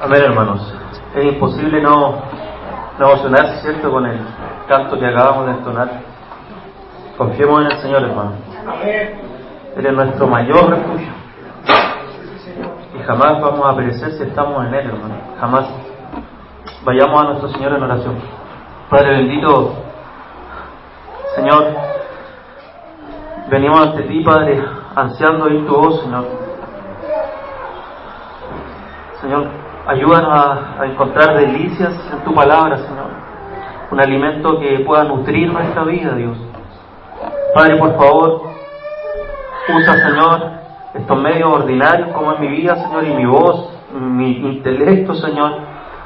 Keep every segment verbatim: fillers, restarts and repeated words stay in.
Amén, hermanos. Es imposible no, no emocionarse, ¿cierto?, con el canto que acabamos de entonar. Confiemos en el Señor, hermano. Él es nuestro mayor refugio. Y jamás vamos a perecer si estamos en Él, hermano. Jamás. Vayamos a nuestro Señor en oración. Padre bendito, Señor, venimos ante Ti, Padre, ansiando oír Tu voz, Señor. Señor, ayúdanos a, a encontrar delicias en Tu palabra, Señor. Un alimento que pueda nutrir nuestra vida, Dios. Padre, por favor, usa, Señor, estos medios ordinarios como en mi vida, Señor, y mi voz, mi intelecto, Señor,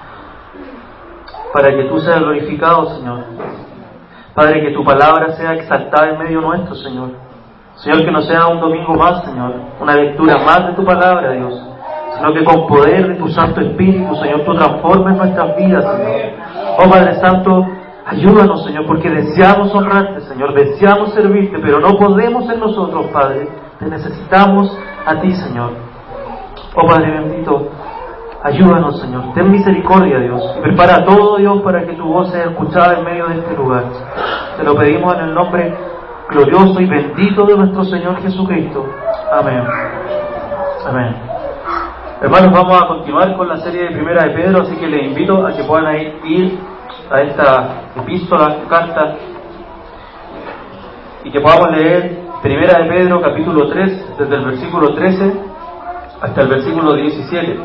para que Tú seas glorificado, Señor. Padre, que Tu palabra sea exaltada en medio nuestro, Señor. Señor, que no sea un domingo más, Señor, una lectura más de Tu palabra, Dios, sino que con poder de Tu Santo Espíritu, Señor, Tú transformes nuestras vidas, Señor. Oh Padre Santo, ayúdanos, Señor, porque deseamos honrarte, Señor, deseamos servirte, pero no podemos en nosotros, Padre. Te necesitamos a Ti, Señor. Oh Padre bendito, ayúdanos, Señor. Ten misericordia, Dios, y prepara todo, Dios, para que Tu voz sea escuchada en medio de este lugar. Te lo pedimos en el nombre glorioso y bendito de nuestro Señor Jesucristo. Amén. Amén. Hermanos, vamos a continuar con la serie de Primera de Pedro, así que les invito a que puedan ir a esta epístola, carta, y que podamos leer Primera de Pedro, capítulo tres, desde el versículo trece hasta el versículo diecisiete.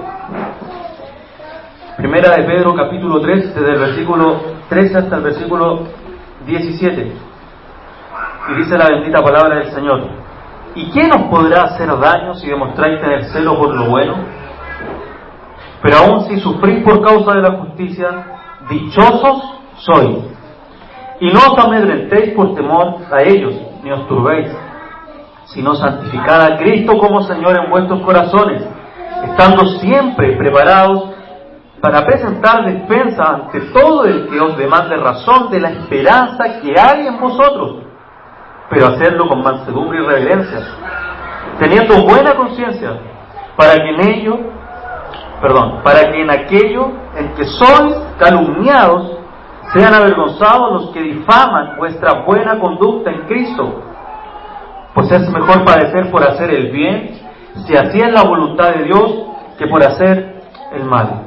Primera de Pedro, capítulo tres, desde el versículo trece hasta el versículo diecisiete. Y dice la bendita palabra del Señor: ¿y quién os podrá hacer daño si demostráis tener celo por lo bueno? Pero aun si sufrís por causa de la justicia, dichosos sois. Y no os amedrentéis por temor a ellos, ni os turbéis, sino santificad a Cristo como Señor en vuestros corazones, estando siempre preparados para presentar defensa ante todo el que os demande razón de la esperanza que hay en vosotros, pero hacerlo con mansedumbre y reverencia, teniendo buena conciencia, para que en ello, perdón, para que en aquello en que sois calumniados sean avergonzados los que difaman vuestra buena conducta en Cristo. Pues es mejor padecer por hacer el bien, si así es la voluntad de Dios, que por hacer el mal.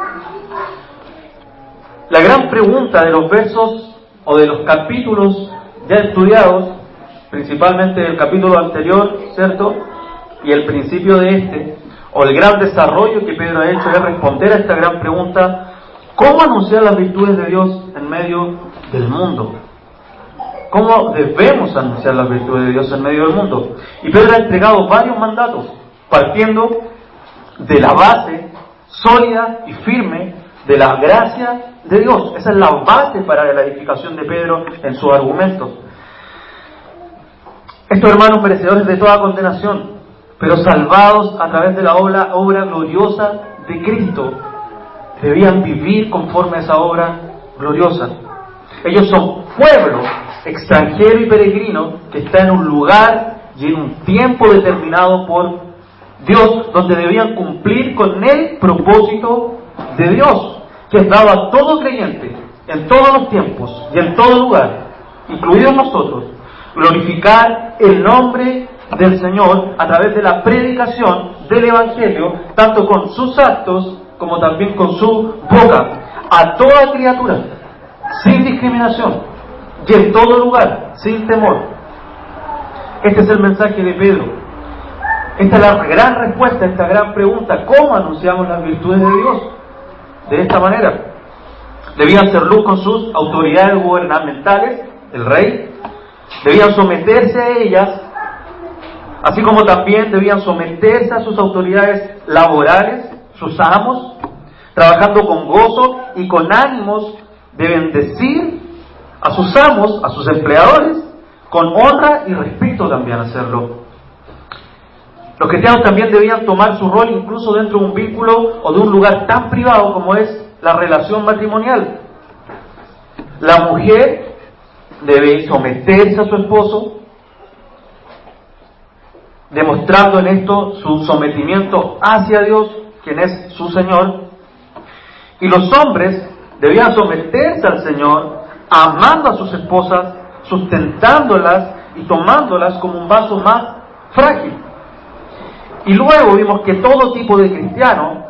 La gran pregunta de los versos o de los capítulos ya estudiados, principalmente el capítulo anterior, ¿cierto?, y el principio de este, o el gran desarrollo que Pedro ha hecho, es responder a esta gran pregunta: ¿cómo anunciar las virtudes de Dios en medio del mundo? ¿Cómo debemos anunciar las virtudes de Dios en medio del mundo? Y Pedro ha entregado varios mandatos, partiendo de la base sólida y firme de la gracia de Dios. Esa es la base para la edificación de Pedro en sus argumentos. Estos hermanos, merecedores de toda condenación, pero salvados a través de la obra, obra gloriosa de Cristo, debían vivir conforme a esa obra gloriosa. Ellos son pueblo extranjero y peregrino que está en un lugar y en un tiempo determinado por Dios, donde debían cumplir con el propósito de Dios, que es dado a todo creyente en todos los tiempos y en todo lugar, incluidos nosotros: glorificar el nombre del Señor a través de la predicación del Evangelio, tanto con sus actos como también con su boca, a toda criatura, sin discriminación y en todo lugar, sin temor. Este es el mensaje de Pedro. Esta es la gran respuesta a esta gran pregunta: ¿cómo anunciamos las virtudes de Dios? De esta manera. Debían ser luz con sus autoridades gubernamentales, el rey, debían someterse a ellas, así como también debían someterse a sus autoridades laborales, sus amos, trabajando con gozo y con ánimos de bendecir a sus amos, a sus empleadores, con honra y respeto también hacerlo. Los cristianos también debían tomar su rol incluso dentro de un vínculo o de un lugar tan privado como es la relación matrimonial. La mujer debe someterse a su esposo, demostrando en esto su sometimiento hacia Dios, quien es su Señor, Y los hombres debían someterse al Señor, amando a sus esposas, sustentándolas y tomándolas como un vaso más frágil. Y luego vimos que todo tipo de cristiano,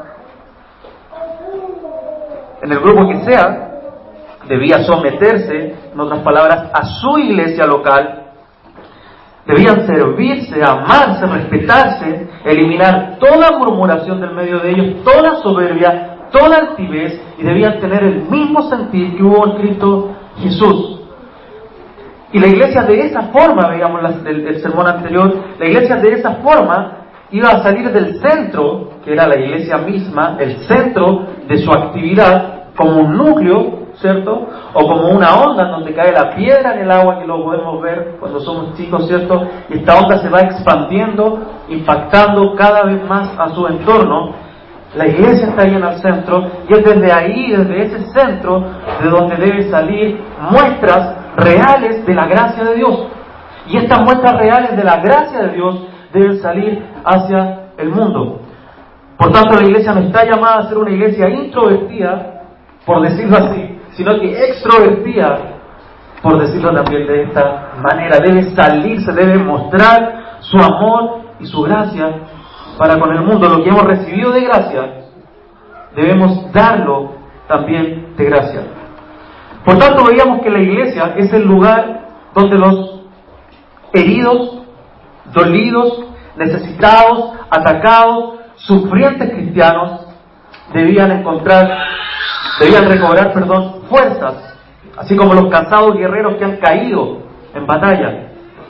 en el grupo que sea, debía someterse, en otras palabras, a su iglesia local. Debían servirse, amarse, respetarse, eliminar toda murmuración del medio de ellos, toda soberbia, toda altivez, y debían tener el mismo sentir que hubo en Cristo Jesús. Y la iglesia de esa forma, veíamos el, el sermón anterior, la iglesia de esa forma iba a salir del centro, que era la iglesia misma, el centro de su actividad, como un núcleo, ¿cierto? O como una onda en donde cae la piedra en el agua, que lo podemos ver cuando somos chicos, ¿cierto? Y esta onda se va expandiendo, impactando cada vez más a su entorno. La iglesia está ahí en el centro, y es desde ahí, desde ese centro, de donde deben salir muestras reales de la gracia de Dios. Y estas muestras reales de la gracia de Dios deben salir hacia el mundo. Por tanto, la iglesia no está llamada a ser una iglesia introvertida, por decirlo así, sino que extrovertida, por decirlo también de esta manera. Debe salirse, debe mostrar su amor y su gracia para con el mundo. Lo que hemos recibido de gracia, debemos darlo también de gracia. Por tanto, veíamos que la iglesia es el lugar donde los heridos, dolidos, necesitados, atacados, sufrientes cristianos debían encontrar, debían recobrar, perdón, fuerzas, así como los cansados guerreros que han caído en batalla,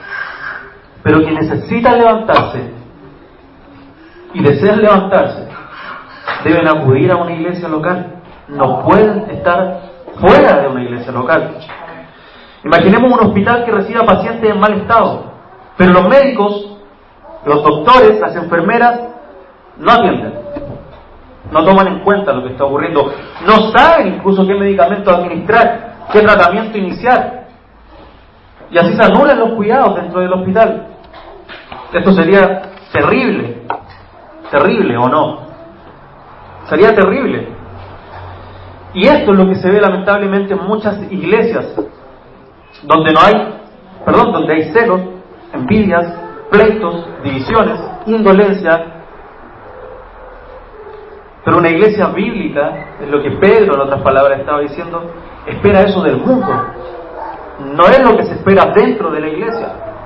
pero que necesitan levantarse y desean levantarse, deben acudir a una iglesia local. No pueden estar fuera de una iglesia local. Imaginemos un hospital que reciba pacientes en mal estado, pero los médicos, los doctores, las enfermeras no atienden, no toman en cuenta lo que está ocurriendo, no saben incluso qué medicamento administrar, qué tratamiento iniciar, y así se anulan los cuidados dentro del hospital. Esto sería terrible, terrible o no, sería terrible. Y esto es lo que se ve lamentablemente en muchas iglesias, donde no hay, perdón, donde hay celos, envidias, pleitos, divisiones, indolencia. Pero una iglesia bíblica, es lo que Pedro en otras palabras estaba diciendo, espera eso del mundo. No es lo que se espera dentro de la iglesia.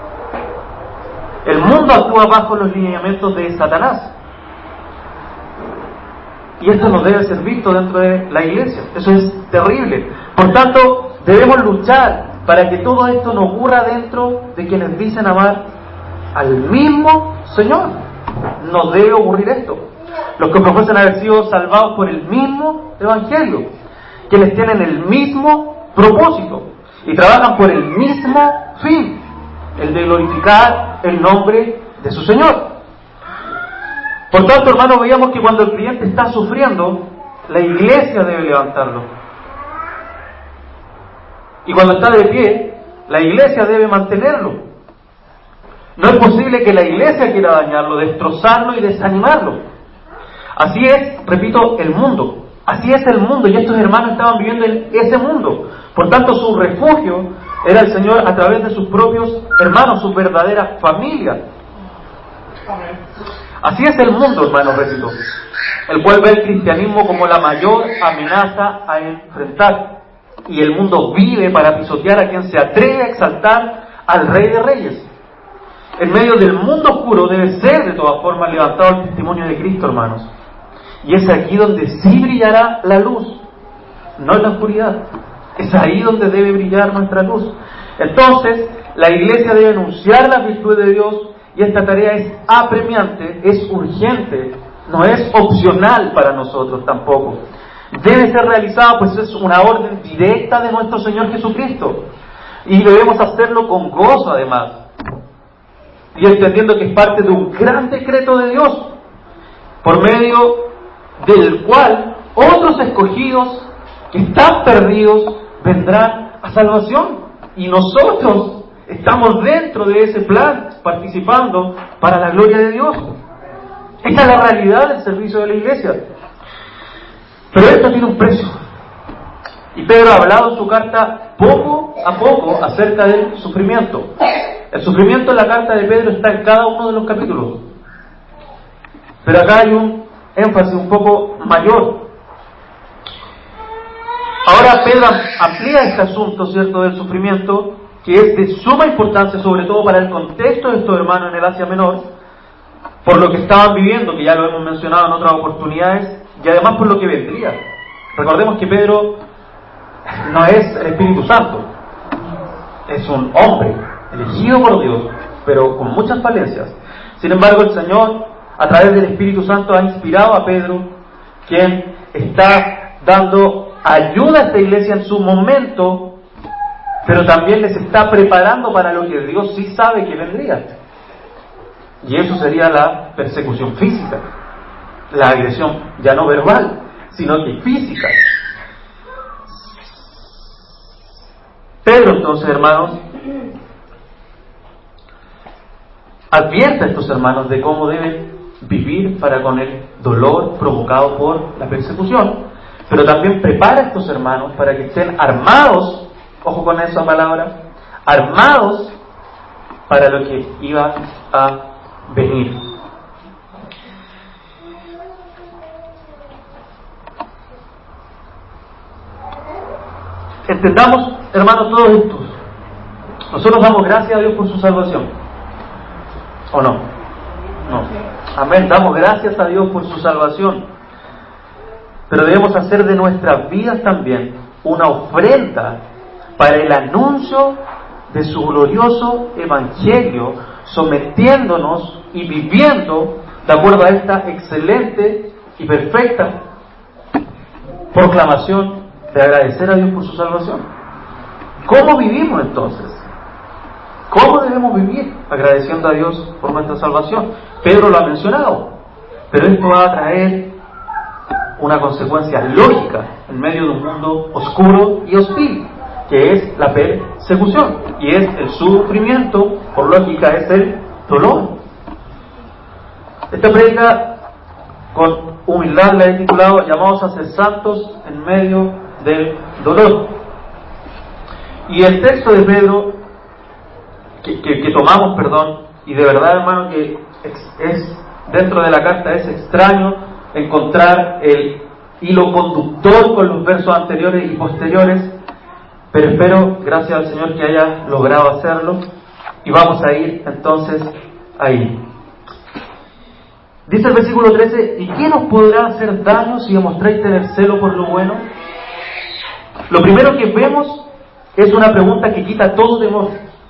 El mundo actúa bajo los lineamientos de Satanás. Y esto no debe ser visto dentro de la iglesia. Eso es terrible. Por tanto, debemos luchar para que todo esto no ocurra dentro de quienes dicen amar al mismo Señor. No debe ocurrir esto. Los que profesan haber sido salvados por el mismo Evangelio, quienes tienen el mismo propósito y trabajan por el mismo fin, el de glorificar el nombre de su Señor. Por tanto, hermanos, veíamos que cuando el creyente está sufriendo, la iglesia debe levantarlo. Y cuando está de pie, la iglesia debe mantenerlo. No es posible que la iglesia quiera dañarlo, destrozarlo y desanimarlo. Así es, repito, el mundo. Así es el mundo, y estos hermanos estaban viviendo en ese mundo. Por tanto, su refugio era el Señor a través de sus propios hermanos, su verdadera familia. Así es el mundo, hermanos, repito, el cual ve el cristianismo como la mayor amenaza a enfrentar. Y el mundo vive para pisotear a quien se atreve a exaltar al Rey de Reyes. En medio del mundo oscuro debe ser de todas formas levantado el testimonio de Cristo, hermanos. Y es aquí donde sí brillará la luz, no en la oscuridad. Es ahí donde debe brillar nuestra luz. Entonces, la iglesia debe anunciar las virtudes de Dios, y esta tarea es apremiante, es urgente, no es opcional para nosotros tampoco. Debe ser realizada, pues es una orden directa de nuestro Señor Jesucristo. Y debemos hacerlo con gozo además. Y entendiendo que es parte de un gran decreto de Dios, por medio del cual otros escogidos que están perdidos vendrán a salvación. Y nosotros estamos dentro de ese plan, participando para la gloria de Dios. Esta es la realidad del servicio de la iglesia. Pero esto tiene un precio. Y Pedro ha hablado en su carta poco a poco acerca del sufrimiento. El sufrimiento en la carta de Pedro está en cada uno de los capítulos. Pero acá hay un énfasis un poco mayor. Ahora Pedro amplía este asunto, ¿cierto?, del sufrimiento, que es de suma importancia, sobre todo para el contexto de estos hermanos en el Asia Menor, por lo que estaban viviendo, que ya lo hemos mencionado en otras oportunidades, y además por lo que vendría. Recordemos que Pedro no es el Espíritu Santo, es un hombre elegido por Dios, pero con muchas falencias. Sin embargo, el Señor, a través del Espíritu Santo, ha inspirado a Pedro, quien está dando ayuda a esta iglesia en su momento, pero también les está preparando para lo que Dios sí sabe que vendría. Y eso sería la persecución física, la agresión ya no verbal, sino que física. Pedro, entonces, hermanos, advierte a estos hermanos de cómo deben vivir para con el dolor provocado por la persecución, pero también prepara a estos hermanos para que estén armados, ojo con esa palabra, armados para lo que iba a venir. Entendamos, hermanos, todos estos. Nosotros damos gracias a Dios por su salvación, ¿o no? No. Amén. Damos gracias a Dios por su salvación, pero debemos hacer de nuestras vidas también una ofrenda para el anuncio de su glorioso evangelio, sometiéndonos y viviendo de acuerdo a esta excelente y perfecta proclamación de agradecer a Dios por su salvación. ¿Cómo vivimos entonces? ¿Cómo debemos vivir agradeciendo a Dios por nuestra salvación? Pedro lo ha mencionado, pero esto va a traer una consecuencia lógica en medio de un mundo oscuro y hostil, que es la persecución, y es el sufrimiento, por lógica es el dolor. Esta prédica, con humildad, la he titulado "Llamados a ser santos en medio del dolor". Y el texto de Pedro, que, que, que tomamos, perdón, y de verdad, hermano, que es, es dentro de la carta es extraño encontrar el hilo conductor con los versos anteriores y posteriores, pero espero, gracias al Señor, que haya logrado hacerlo, y vamos a ir entonces ahí. Dice el versículo trece: ¿y quién os podrá hacer daño si demostráis tener celo por lo bueno? Lo primero que vemos es una pregunta que quita todo temor.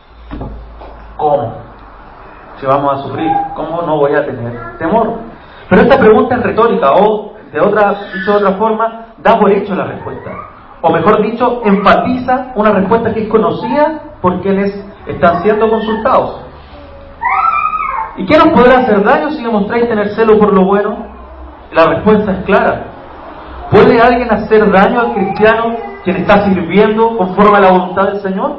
¿Cómo? Si vamos a sufrir, ¿cómo no voy a tener temor? Pero esta pregunta es retórica, o de otra, dicho de otra forma, da por hecho la respuesta. O mejor dicho, enfatiza una respuesta que es conocida por quienes están siendo consultados. ¿Y qué nos podrá hacer daño si demostráis tener celo por lo bueno? La respuesta es clara. ¿Puede alguien hacer daño al cristiano quien está sirviendo conforme a la voluntad del Señor?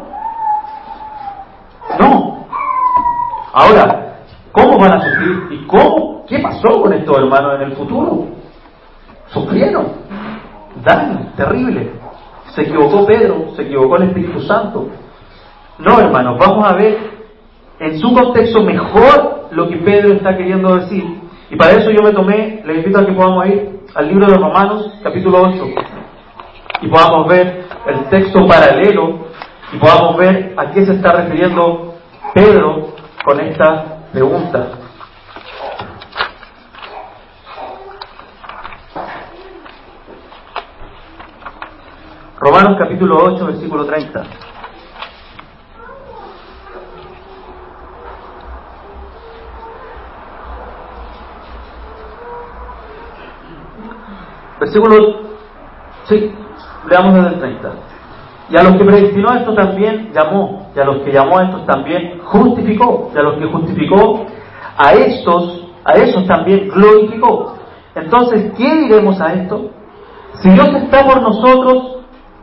No. Ahora, ¿cómo van a sufrir? ¿Y cómo? ¿Qué pasó con estos hermanos en el futuro? Sufrieron daño terrible. Se equivocó Pedro, se equivocó el Espíritu Santo. No, hermanos, vamos a ver en su contexto mejor lo que Pedro está queriendo decir. Y para eso yo me tomé, les invito a que podamos ir al libro de Romanos, capítulo ocho, y podamos ver el texto paralelo, y podamos ver a qué se está refiriendo Pedro con esta pregunta. Romanos capítulo ocho, versículo treinta. Versículo, sí, leamos desde el treinta. Y a los que predestinó a esto también llamó, y a los que llamó a estos también justificó, y a los que justificó a estos, a esos también glorificó. Entonces, ¿qué diremos a esto? Si Dios está por nosotros,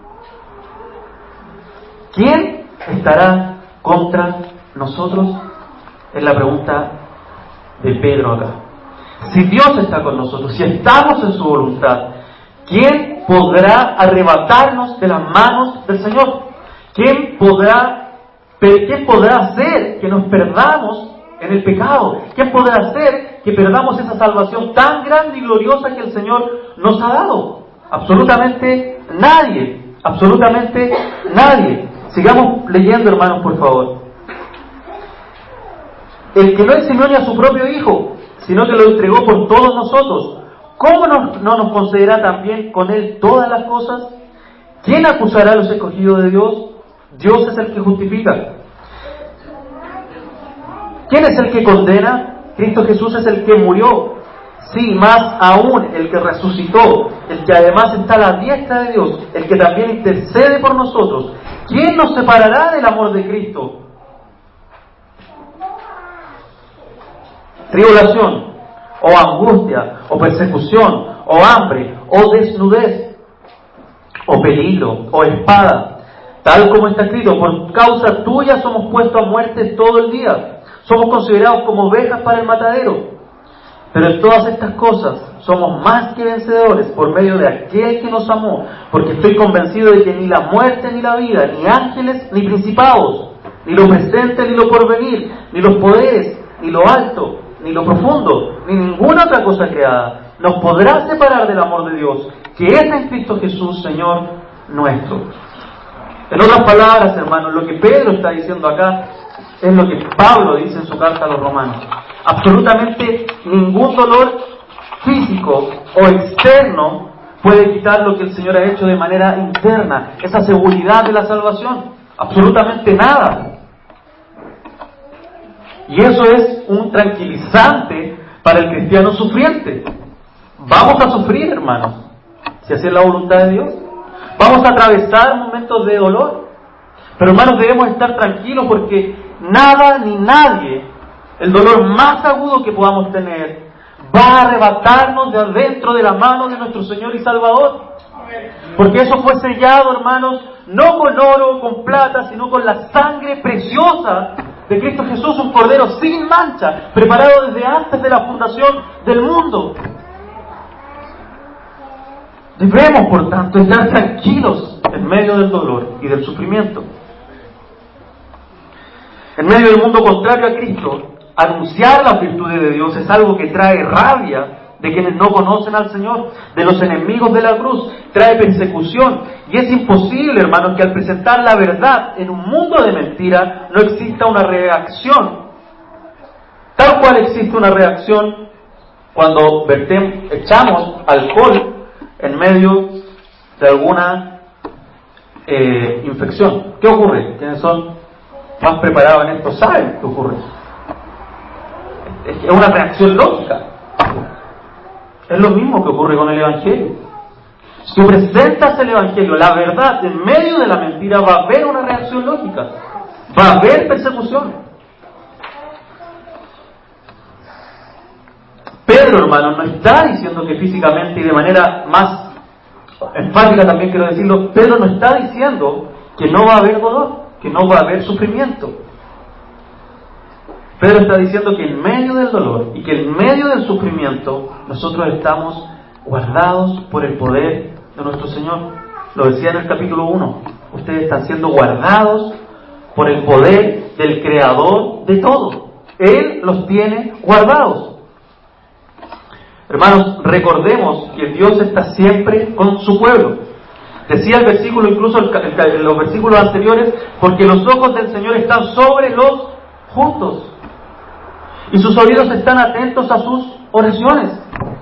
¿quién estará contra nosotros? Es la pregunta de Pedro acá. Si Dios está con nosotros, si estamos en su voluntad, ¿quién podrá arrebatarnos de las manos del Señor? ¿Quién podrá, quién podrá hacer que nos perdamos en el pecado? ¿Quién podrá hacer que perdamos esa salvación tan grande y gloriosa que el Señor nos ha dado? Absolutamente nadie, absolutamente nadie. Sigamos leyendo, hermanos, por favor. El que no enseñó ni a su propio Hijo, sino que lo entregó por todos nosotros, ¿cómo no, no nos concederá también con Él todas las cosas? ¿Quién acusará a los escogidos de Dios? Dios es el que justifica. ¿Quién es el que condena? Cristo Jesús es el que murió. Sí, más aún, el que resucitó, el que además está a la diestra de Dios, el que también intercede por nosotros. ¿Quién nos separará del amor de Cristo? Tribulación, o angustia, o persecución, o hambre, o desnudez, o peligro, o espada, tal como está escrito: por causa tuya somos puestos a muerte todo el día, somos considerados como ovejas para el matadero. Pero en todas estas cosas somos más que vencedores por medio de aquel que nos amó, porque estoy convencido de que ni la muerte ni la vida, ni ángeles ni principados, ni lo presente ni lo porvenir, ni los poderes, ni lo alto, ni lo profundo, ni ninguna otra cosa creada nos podrá separar del amor de Dios, que es en Cristo Jesús, Señor nuestro. En otras palabras, hermanos, lo que Pedro está diciendo acá es lo que Pablo dice en su carta a los romanos. Absolutamente ningún dolor físico o externo puede quitar lo que el Señor ha hecho de manera interna, esa seguridad de la salvación. Absolutamente nada. Y eso es un tranquilizante para el cristiano sufriente. Vamos a sufrir, hermanos, si así es la voluntad de Dios. Vamos a atravesar momentos de dolor. Pero, hermanos, debemos estar tranquilos porque nada ni nadie, el dolor más agudo que podamos tener, va a arrebatarnos de adentro de la mano de nuestro Señor y Salvador. Porque eso fue sellado, hermanos, no con oro o con plata, sino con la sangre preciosa de Cristo Jesús, un cordero sin mancha, preparado desde antes de la fundación del mundo. Debemos, por tanto, estar tranquilos en medio del dolor y del sufrimiento. En medio del mundo contrario a Cristo, anunciar las virtudes de Dios es algo que trae rabia de quienes no conocen al Señor, de los enemigos de la cruz, trae persecución. Y es imposible, hermanos, que al presentar la verdad en un mundo de mentira no exista una reacción. Tal cual existe una reacción cuando vertem, echamos alcohol en medio de alguna eh, infección. ¿Qué ocurre? ¿Quiénes son más preparados en esto saben qué ocurre? Es una reacción lógica. Es lo mismo que ocurre con el Evangelio. Si tú presentas el Evangelio, la verdad, en medio de la mentira, va a haber una reacción lógica. Va a haber persecución. Pedro, hermano, no está diciendo que físicamente y de manera más enfática también quiero decirlo, Pedro no está diciendo que no va a haber dolor, que no va a haber sufrimiento. Pedro está diciendo que en medio del dolor y que en medio del sufrimiento nosotros estamos guardados por el poder de nuestro Señor. Lo decía en el capítulo uno. Ustedes están siendo guardados por el poder del Creador de todo. Él los tiene guardados. Hermanos, recordemos que Dios está siempre con su pueblo. Decía el versículo, incluso en los versículos anteriores, porque los ojos del Señor están sobre los justos y sus oídos están atentos a sus oraciones.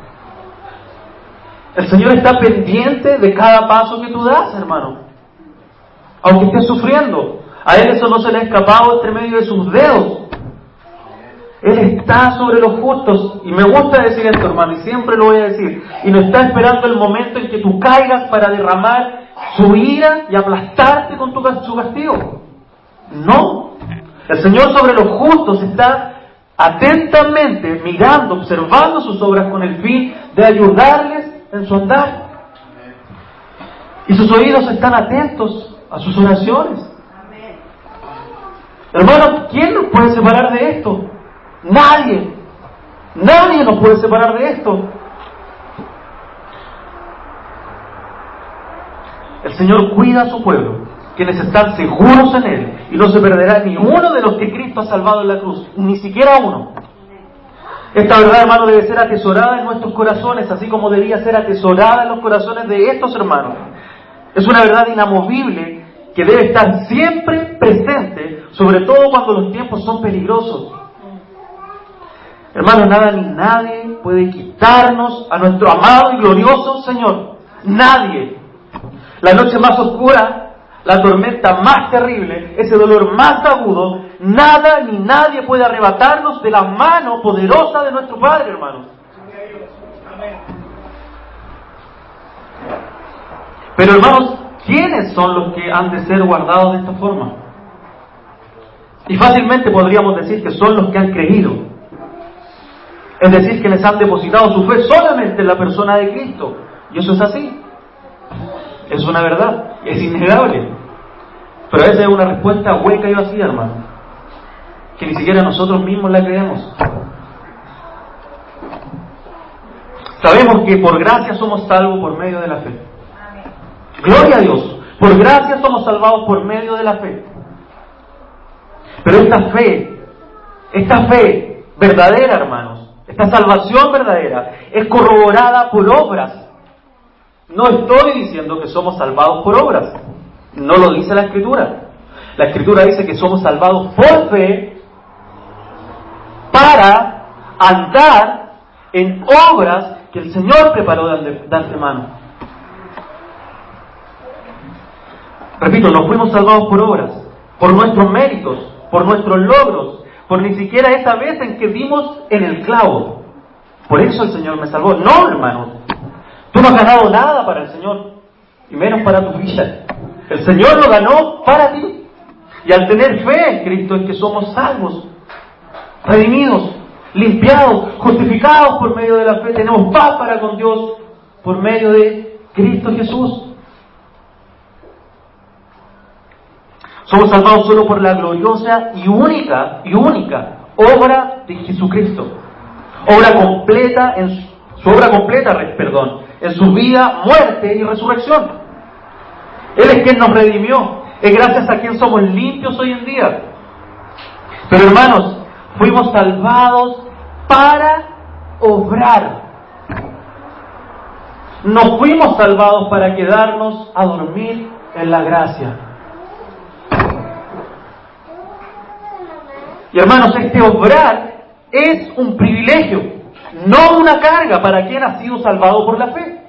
El Señor está pendiente de cada paso que tú das, hermano. Aunque estés sufriendo, a Él eso no se le ha escapado entre medio de sus dedos. Él está sobre los justos. Y me gusta decir esto, hermano, y siempre lo voy a decir. Y no está esperando el momento en que tú caigas para derramar su ira y aplastarte con tu, su castigo. No. El Señor sobre los justos está atentamente mirando, observando sus obras con el fin de ayudarles en su andar. Y sus oídos están atentos a sus oraciones. Hermano, ¿quién nos puede separar de esto? Nadie. Nadie nos puede separar de esto. El Señor cuida a su pueblo, quienes están seguros en Él, y no se perderá ni uno de los que Cristo ha salvado en la cruz, ni siquiera uno. Esta verdad, hermano, debe ser atesorada en nuestros corazones, así como debía ser atesorada en los corazones de estos hermanos. Es una verdad inamovible que debe estar siempre presente, sobre todo cuando los tiempos son peligrosos. Hermanos, nada ni nadie puede quitarnos a nuestro amado y glorioso Señor. Nadie. La noche más oscura, la tormenta más terrible, ese dolor más agudo, nada ni nadie puede arrebatarnos de la mano poderosa de nuestro Padre, hermanos. Pero, hermanos, ¿quiénes son los que han de ser guardados de esta forma? Y fácilmente podríamos decir que son los que han creído. Es decir, quienes han depositado su fe solamente en la persona de Cristo. Y eso es así. Es una verdad. Es innegable. Pero esa es una respuesta hueca y vacía, hermano. Que ni siquiera nosotros mismos la creemos. Sabemos que por gracia somos salvos por medio de la fe. Gloria a Dios. Por gracia somos salvados por medio de la fe. Pero esta fe, esta fe verdadera, hermanos, esta salvación verdadera, es corroborada por obras. No estoy diciendo que somos salvados por obras. No lo dice la Escritura. La Escritura dice que somos salvados por fe para andar en obras que el Señor preparó de antemano. Repito, no fuimos salvados por obras, por nuestros méritos, por nuestros logros, por ni siquiera esa vez en que dimos en el clavo. Por eso el Señor me salvó. No, hermano. Tú no has ganado nada para el Señor, y menos para tu vida. El Señor lo ganó para ti. Y al tener fe en Cristo es que somos salvos, redimidos, limpiados, justificados por medio de la fe. Tenemos paz para con Dios por medio de Cristo Jesús. Somos salvados solo por la gloriosa y única, y única obra de Jesucristo. Obra completa, en su, su obra completa, perdón, en su vida, muerte y resurrección. Él es quien nos redimió. Es gracias a quien somos limpios hoy en día. Pero, hermanos, fuimos salvados para obrar. No fuimos salvados para quedarnos a dormir en la gracia. Y, hermanos, este obrar es un privilegio, no una carga para quien ha sido salvado por la fe.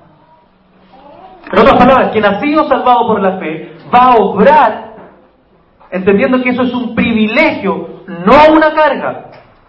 En otras palabras, quien ha sido salvado por la fe va a obrar entendiendo que eso es un privilegio, no una carga.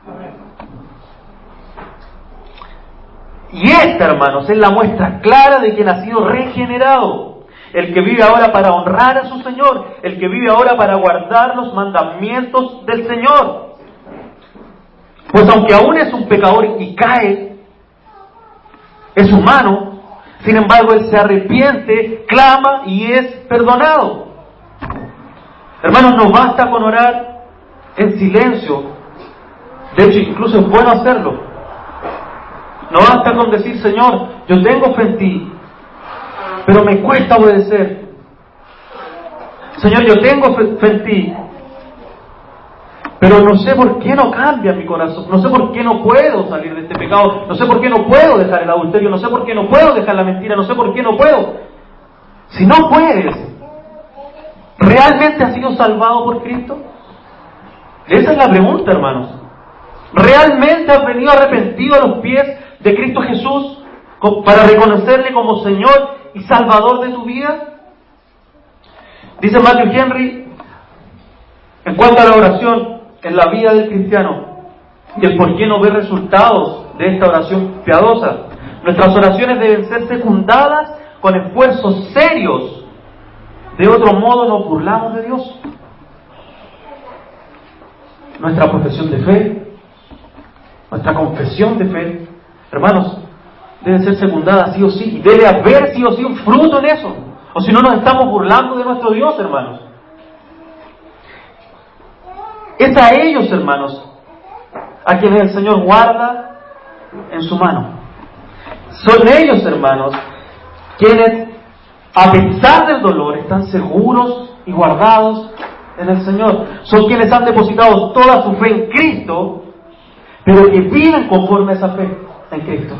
Y esta, hermanos, es la muestra clara de quien ha sido regenerado. El que vive ahora para honrar a su Señor. El que vive ahora para guardar los mandamientos del Señor. Pues aunque aún es un pecador y cae, es humano, sin embargo Él se arrepiente, clama y es perdonado. Hermanos, no basta con orar en silencio. De hecho, incluso es bueno hacerlo. No basta con decir, Señor, yo tengo fe en ti, pero me cuesta obedecer. Señor, yo tengo fe, fe en ti, pero no sé por qué no cambia mi corazón. No sé por qué no puedo salir de este pecado. No sé por qué no puedo dejar el adulterio. No sé por qué no puedo dejar la mentira. No sé por qué no puedo. Si no puedes, ¿realmente has sido salvado por Cristo? Esa es la pregunta, hermanos. ¿Realmente has venido arrepentido a los pies de Cristo Jesús para reconocerle como Señor y Salvador de tu vida? Dice Matthew Henry, en cuanto a la oración en la vida del cristiano y el por qué no ve resultados de esta oración piadosa, nuestras oraciones deben ser secundadas con esfuerzos serios. De otro modo nos burlamos de Dios. Nuestra profesión de fe, nuestra confesión de fe, hermanos, debe ser secundada sí o sí, y debe haber sí o sí un fruto en eso, o si no nos estamos burlando de nuestro Dios, hermanos. Es a ellos, hermanos, a quienes el Señor guarda en su mano. Son ellos, hermanos, quienes a pesar del dolor, están seguros y guardados en el Señor. Son quienes han depositado toda su fe en Cristo, pero que viven conforme a esa fe en Cristo.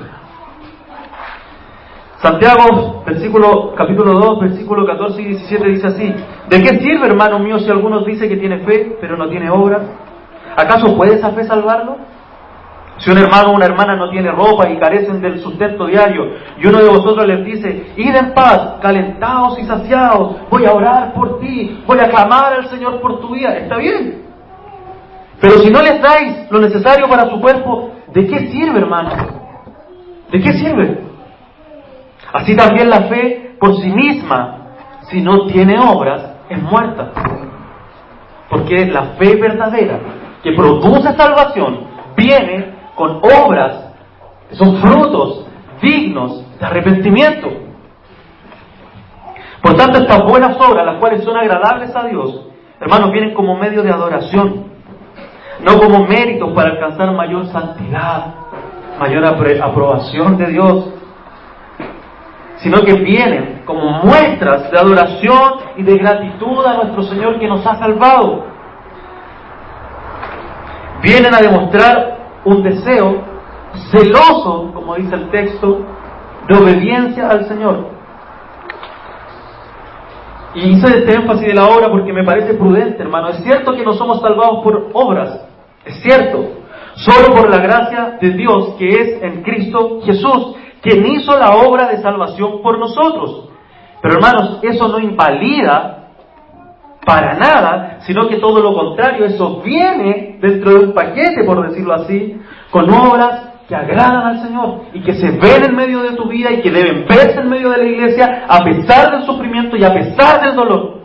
Santiago, versículo, capítulo dos, versículo catorce y diecisiete dice así: ¿de qué sirve, hermano mío, si alguno dice que tiene fe, pero no tiene obras? ¿Acaso puede esa fe salvarlo? Si un hermano o una hermana no tiene ropa y carecen del sustento diario, y uno de vosotros les dice: id en paz, calentados y saciados, voy a orar por ti, voy a clamar al Señor por tu vida, está bien. Pero si no les dais lo necesario para su cuerpo, ¿de qué sirve, hermano? ¿De qué sirve? Así también la fe por sí misma, si no tiene obras, es muerta. Porque la fe verdadera, que produce salvación, viene con obras, que son frutos dignos de arrepentimiento. Por tanto, estas buenas obras, las cuales son agradables a Dios, hermanos, vienen como medio de adoración, no como méritos para alcanzar mayor santidad, mayor aprobación de Dios, sino que vienen como muestras de adoración y de gratitud a nuestro Señor que nos ha salvado. Vienen a demostrar un deseo celoso, como dice el texto, de obediencia al Señor. Y hice este énfasis de la obra porque me parece prudente, hermano. Es cierto que no somos salvados por obras, es cierto, solo por la gracia de Dios que es en Cristo Jesús, quien hizo la obra de salvación por nosotros. Pero hermanos, eso no invalida para nada, sino que todo lo contrario, eso viene dentro de un paquete, por decirlo así, con obras que agradan al Señor y que se ven en medio de tu vida y que deben verse en medio de la iglesia a pesar del sufrimiento y a pesar del dolor.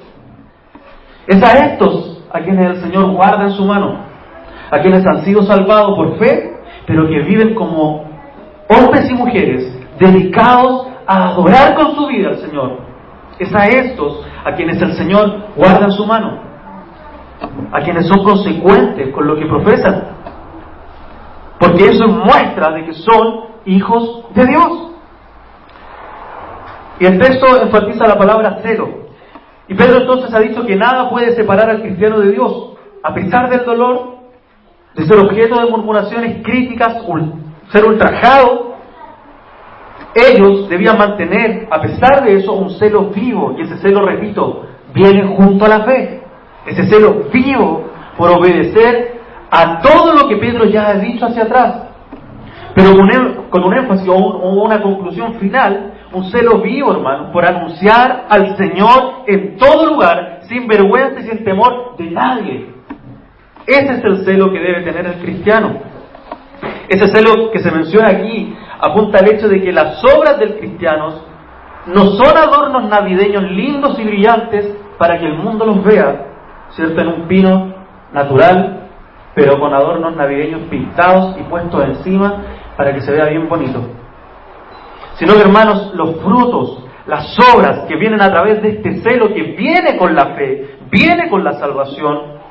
Es a estos a quienes el Señor guarda en su mano, a quienes han sido salvados por fe, pero que viven como hombres y mujeres dedicados a adorar con su vida al Señor. Es a estos a quienes el Señor guarda en su mano, a quienes son consecuentes con lo que profesan, porque eso muestra de que son hijos de Dios. Y el texto enfatiza la palabra celo. Y Pedro entonces ha dicho que nada puede separar al cristiano de Dios, a pesar del dolor, de ser objeto de murmuraciones, críticas, ser ultrajado. Ellos debían mantener, a pesar de eso, un celo vivo, y ese celo, repito, viene junto a la fe. Ese celo vivo por obedecer a todo lo que Pedro ya ha dicho hacia atrás, pero con, el, con un énfasis o, un, o una conclusión final, un celo vivo, hermano, por anunciar al Señor en todo lugar, sin vergüenza y sin temor de nadie. Ese es el celo que debe tener el cristiano. Ese celo que se menciona aquí apunta al hecho de que las obras del cristiano no son adornos navideños lindos y brillantes para que el mundo los vea, ¿cierto?, en un pino natural, pero con adornos navideños pintados y puestos encima para que se vea bien bonito. Sino que, hermanos, los frutos, las obras que vienen a través de este celo que viene con la fe, viene con la salvación,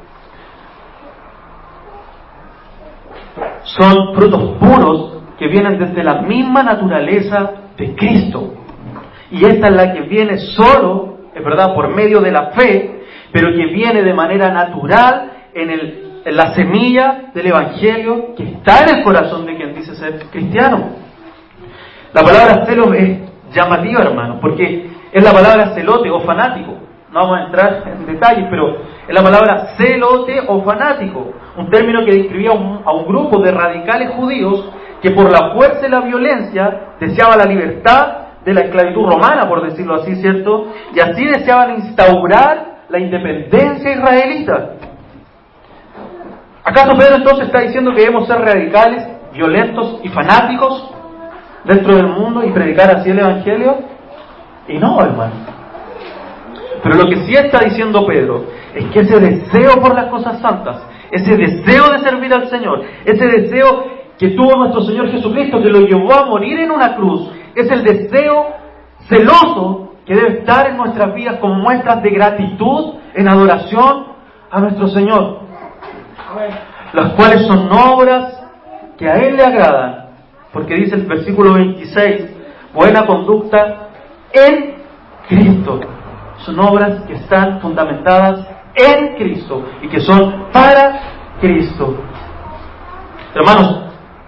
son frutos puros que vienen desde la misma naturaleza de Cristo. Y esta es la que viene solo, es verdad, por medio de la fe, pero que viene de manera natural en, el, en la semilla del Evangelio que está en el corazón de quien dice ser cristiano. La palabra celo es llamativa, hermano, porque es la palabra celote o fanático. No vamos a entrar en detalles, pero es la palabra celote o fanático, un término que describía a un, a un grupo de radicales judíos que por la fuerza y la violencia deseaba la libertad de la esclavitud romana, por decirlo así, ¿cierto? Y así deseaban instaurar la independencia israelita. ¿Acaso Pedro entonces está diciendo que debemos ser radicales, violentos y fanáticos dentro del mundo y predicar así el Evangelio? Y no, hermano. Pero lo que sí está diciendo Pedro es que ese deseo por las cosas santas, ese deseo de servir al Señor, ese deseo que tuvo nuestro Señor Jesucristo, que lo llevó a morir en una cruz, es el deseo celoso que debe estar en nuestras vidas como muestras de gratitud en adoración a nuestro Señor, las cuales son obras que a Él le agradan, porque dice el versículo veintiséis, buena conducta en Cristo. Son obras que están fundamentadas en Cristo y que son para Cristo. Hermanos,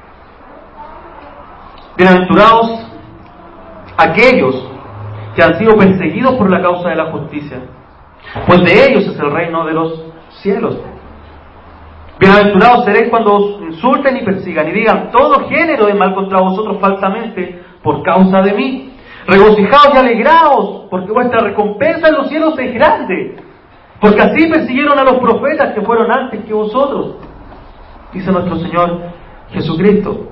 bienaventurados aquellos que han sido perseguidos por la causa de la justicia, pues de ellos es el reino de los cielos. Bienaventurados seréis cuando os insulten y persigan y digan todo género de mal contra vosotros falsamente por causa de mí. Regocijaos y alegraos, porque vuestra recompensa en los cielos es grande, porque así persiguieron a los profetas que fueron antes que vosotros, dice nuestro Señor Jesucristo.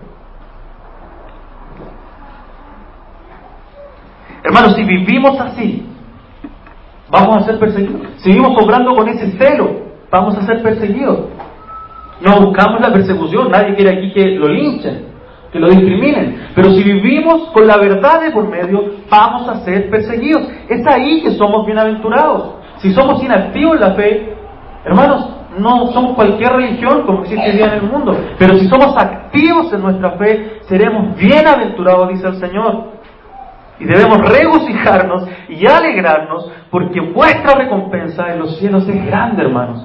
Hermanos, si vivimos así, vamos a ser perseguidos. Si vivimos obrando con ese celo, vamos a ser perseguidos. No buscamos la persecución, nadie quiere aquí que lo linchen, que lo discriminen, pero si vivimos con la verdad de por medio, vamos a ser perseguidos. Es ahí que somos bienaventurados. Si somos inactivos en la fe, hermanos, no somos cualquier religión como existe hoy día en el mundo, pero si somos activos en nuestra fe, seremos bienaventurados, dice el Señor. Y debemos regocijarnos y alegrarnos, porque vuestra recompensa en los cielos es grande, hermanos.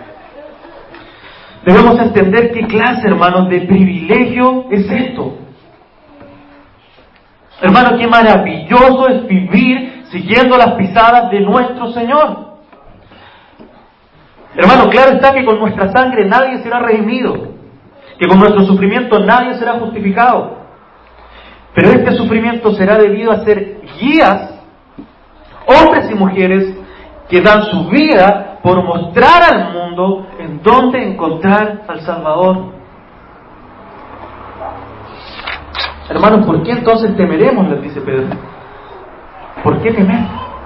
Debemos entender qué clase, hermanos, de privilegio es esto. Hermano, qué maravilloso es vivir siguiendo las pisadas de nuestro Señor. Hermano, claro está que con nuestra sangre nadie será redimido, que con nuestro sufrimiento nadie será justificado. Pero este sufrimiento será debido a ser guías, hombres y mujeres, que dan su vida por mostrar al mundo en dónde encontrar al Salvador. Hermanos, ¿por qué entonces temeremos? Les dice Pedro. ¿Por qué temer?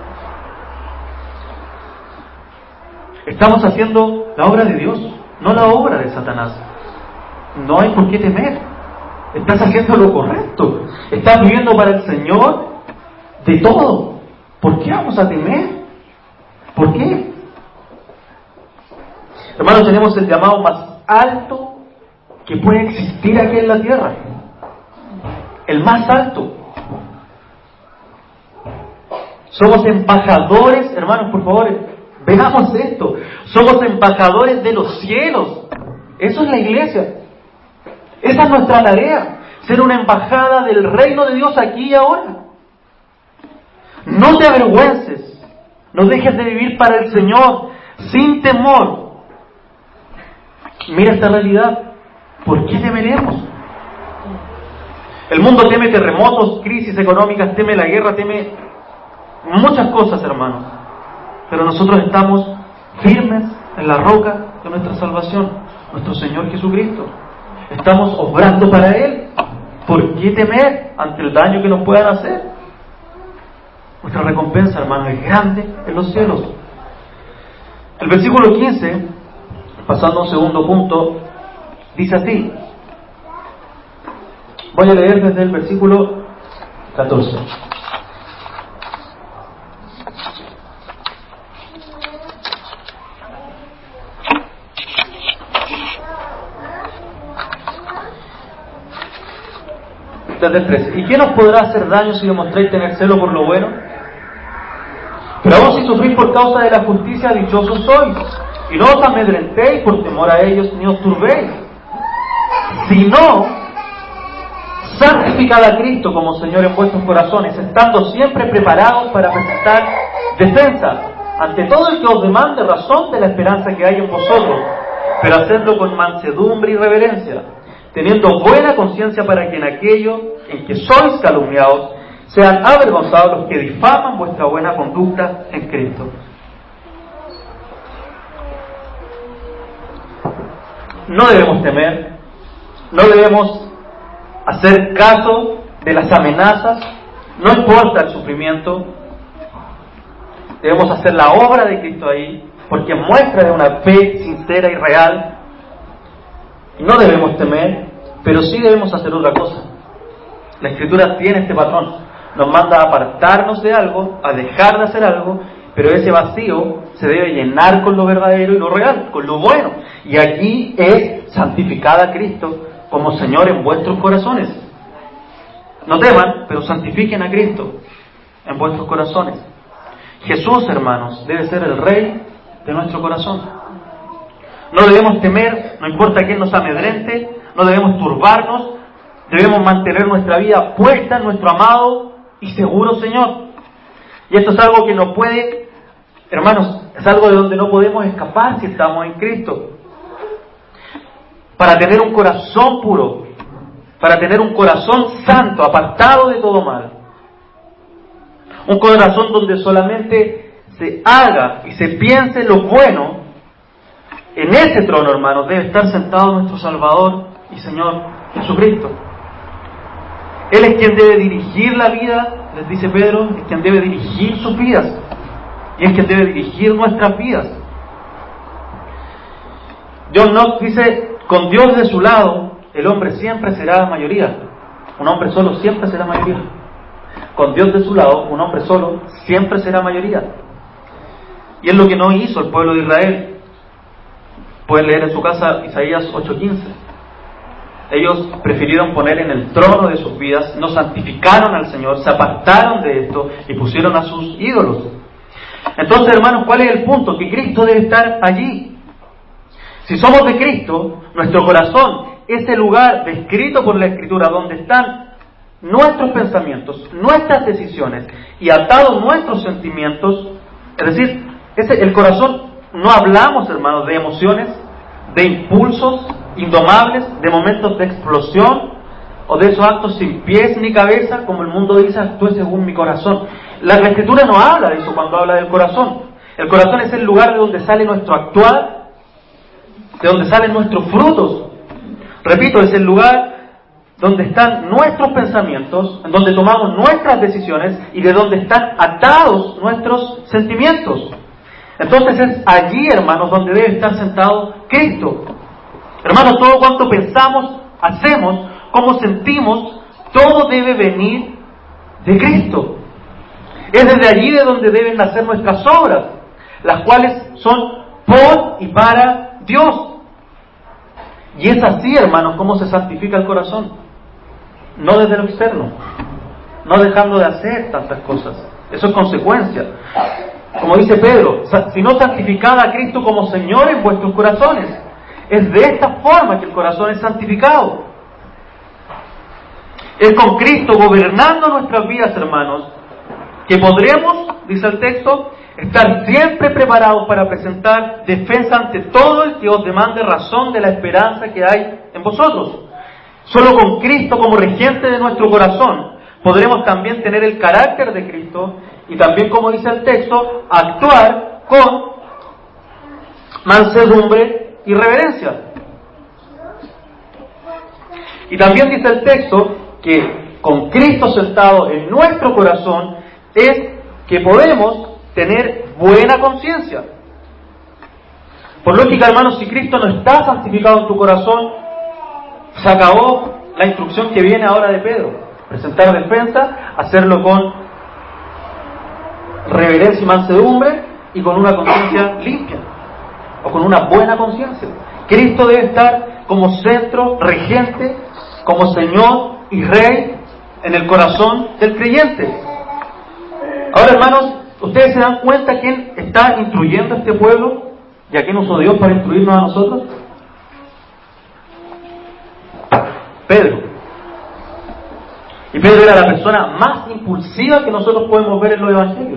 Estamos haciendo la obra de Dios, no la obra de Satanás. No hay por qué temer. Estás haciendo lo correcto. Estás viviendo para el Señor de todo. ¿Por qué vamos a temer? ¿Por qué? Hermanos, tenemos el llamado más alto que puede existir aquí en la tierra. El más alto. Somos embajadores, hermanos, por favor, veamos esto. Somos embajadores de los cielos. Eso es la iglesia. Esa es nuestra tarea, ser una embajada del reino de Dios aquí y ahora. No te avergüences, no dejes de vivir para el Señor, sin temor. Mira esta realidad, ¿por qué temeremos? El mundo teme terremotos, crisis económicas, teme la guerra, teme muchas cosas, hermanos. Pero nosotros estamos firmes en la roca de nuestra salvación, nuestro Señor Jesucristo. Estamos obrando para Él. ¿Por qué temer ante el daño que nos puedan hacer? Nuestra recompensa, hermano, es grande en los cielos. El versículo quince, pasando a un segundo punto, dice así. Voy a leer desde el versículo catorce. Desde el trece. ¿Y quién os podrá hacer daño si demostráis tener celo por lo bueno? Pero aún si sufrís por causa de la justicia, dichosos sois. Y no os amedrentéis por temor a ellos, ni os turbéis. Sino, santificad a Cristo como Señor en vuestros corazones, estando siempre preparados para presentar defensa ante todo el que os demande razón de la esperanza que hay en vosotros, pero hacedlo con mansedumbre y reverencia, teniendo buena conciencia, para que en aquello en que sois calumniados sean avergonzados los que difaman vuestra buena conducta en Cristo. No debemos temer, no debemos hacer caso de las amenazas, no importa el sufrimiento. Debemos hacer la obra de Cristo ahí, porque muestra de una fe sincera y real. Y no debemos temer, pero sí debemos hacer otra cosa. La Escritura tiene este patrón. Nos manda a apartarnos de algo, a dejar de hacer algo, pero ese vacío se debe llenar con lo verdadero y lo real, con lo bueno. Y aquí es santificad a Cristo como Señor en vuestros corazones. No teman, pero santifiquen a Cristo en vuestros corazones. Jesús, hermanos, debe ser el Rey de nuestro corazón. No debemos temer, no importa quién nos amedrente, no debemos turbarnos, debemos mantener nuestra vida puesta en nuestro amado y seguro Señor. Y esto es algo que no puede, hermanos, es algo de donde no podemos escapar si estamos en Cristo. Para tener un corazón puro, para tener un corazón santo, apartado de todo mal. Un corazón donde solamente se haga y se piense lo bueno. En ese trono, hermanos, debe estar sentado nuestro Salvador y Señor Jesucristo. Él es quien debe dirigir la vida, les dice Pedro, es quien debe dirigir sus vidas. Y es quien debe dirigir nuestras vidas. John Knox dice, con Dios de su lado, el hombre siempre será mayoría. Un hombre solo siempre será mayoría. Con Dios de su lado, un hombre solo siempre será mayoría. Y es lo que no hizo el pueblo de Israel. Pueden leer en su casa Isaías ocho quince. Ellos prefirieron poner en el trono de sus vidas, no santificaron al Señor, se apartaron de esto y pusieron a sus ídolos. Entonces, hermanos, ¿cuál es el punto? Que Cristo debe estar allí. Si somos de Cristo, nuestro corazón, ese lugar descrito por la Escritura, donde están nuestros pensamientos, nuestras decisiones y atados nuestros sentimientos, es decir, ese, el corazón, no hablamos, hermanos, de emociones, de impulsos indomables, de momentos de explosión o de esos actos sin pies ni cabeza, como el mundo dice, actúe según mi corazón. La, la Escritura no habla de eso cuando habla del corazón. El corazón es el lugar de donde sale nuestro actuar, de donde salen nuestros frutos. Repito, es el lugar donde están nuestros pensamientos, en donde tomamos nuestras decisiones y de donde están atados nuestros sentimientos. Entonces es allí, hermanos, donde debe estar sentado Cristo. Hermanos, todo cuanto pensamos, hacemos, cómo sentimos, todo debe venir de Cristo. Es desde allí de donde deben nacer nuestras obras, las cuales son por y para Dios. Y es así, hermanos, como se santifica el corazón. No desde lo externo, no dejando de hacer tantas cosas. Eso es consecuencia. Como dice Pedro, sino santificad a Cristo como Señor en vuestros corazones. Es de esta forma que el corazón es santificado. Es con Cristo gobernando nuestras vidas, hermanos, que podremos, dice el texto, estar siempre preparados para presentar defensa ante todo el que os demande razón de la esperanza que hay en vosotros. Solo con Cristo como regente de nuestro corazón podremos también tener el carácter de Cristo y también, como dice el texto, actuar con mansedumbre y reverencia. Y también dice el texto que con Cristo sentado en nuestro corazón es que podemos tener buena conciencia. Por lógica, hermanos, si Cristo no está santificado en tu corazón, se acabó la instrucción que viene ahora de Pedro. Presentar defensa, hacerlo con reverencia y mansedumbre y con una conciencia limpia, o con una buena conciencia. Cristo debe estar como centro, regente, como Señor y Rey en el corazón del creyente. Ahora, hermanos, ¿ustedes se dan cuenta quién está instruyendo a este pueblo? ¿Y a quién usó Dios para instruirnos a nosotros? Pedro. Y Pedro era la persona más impulsiva que nosotros podemos ver en los evangelios.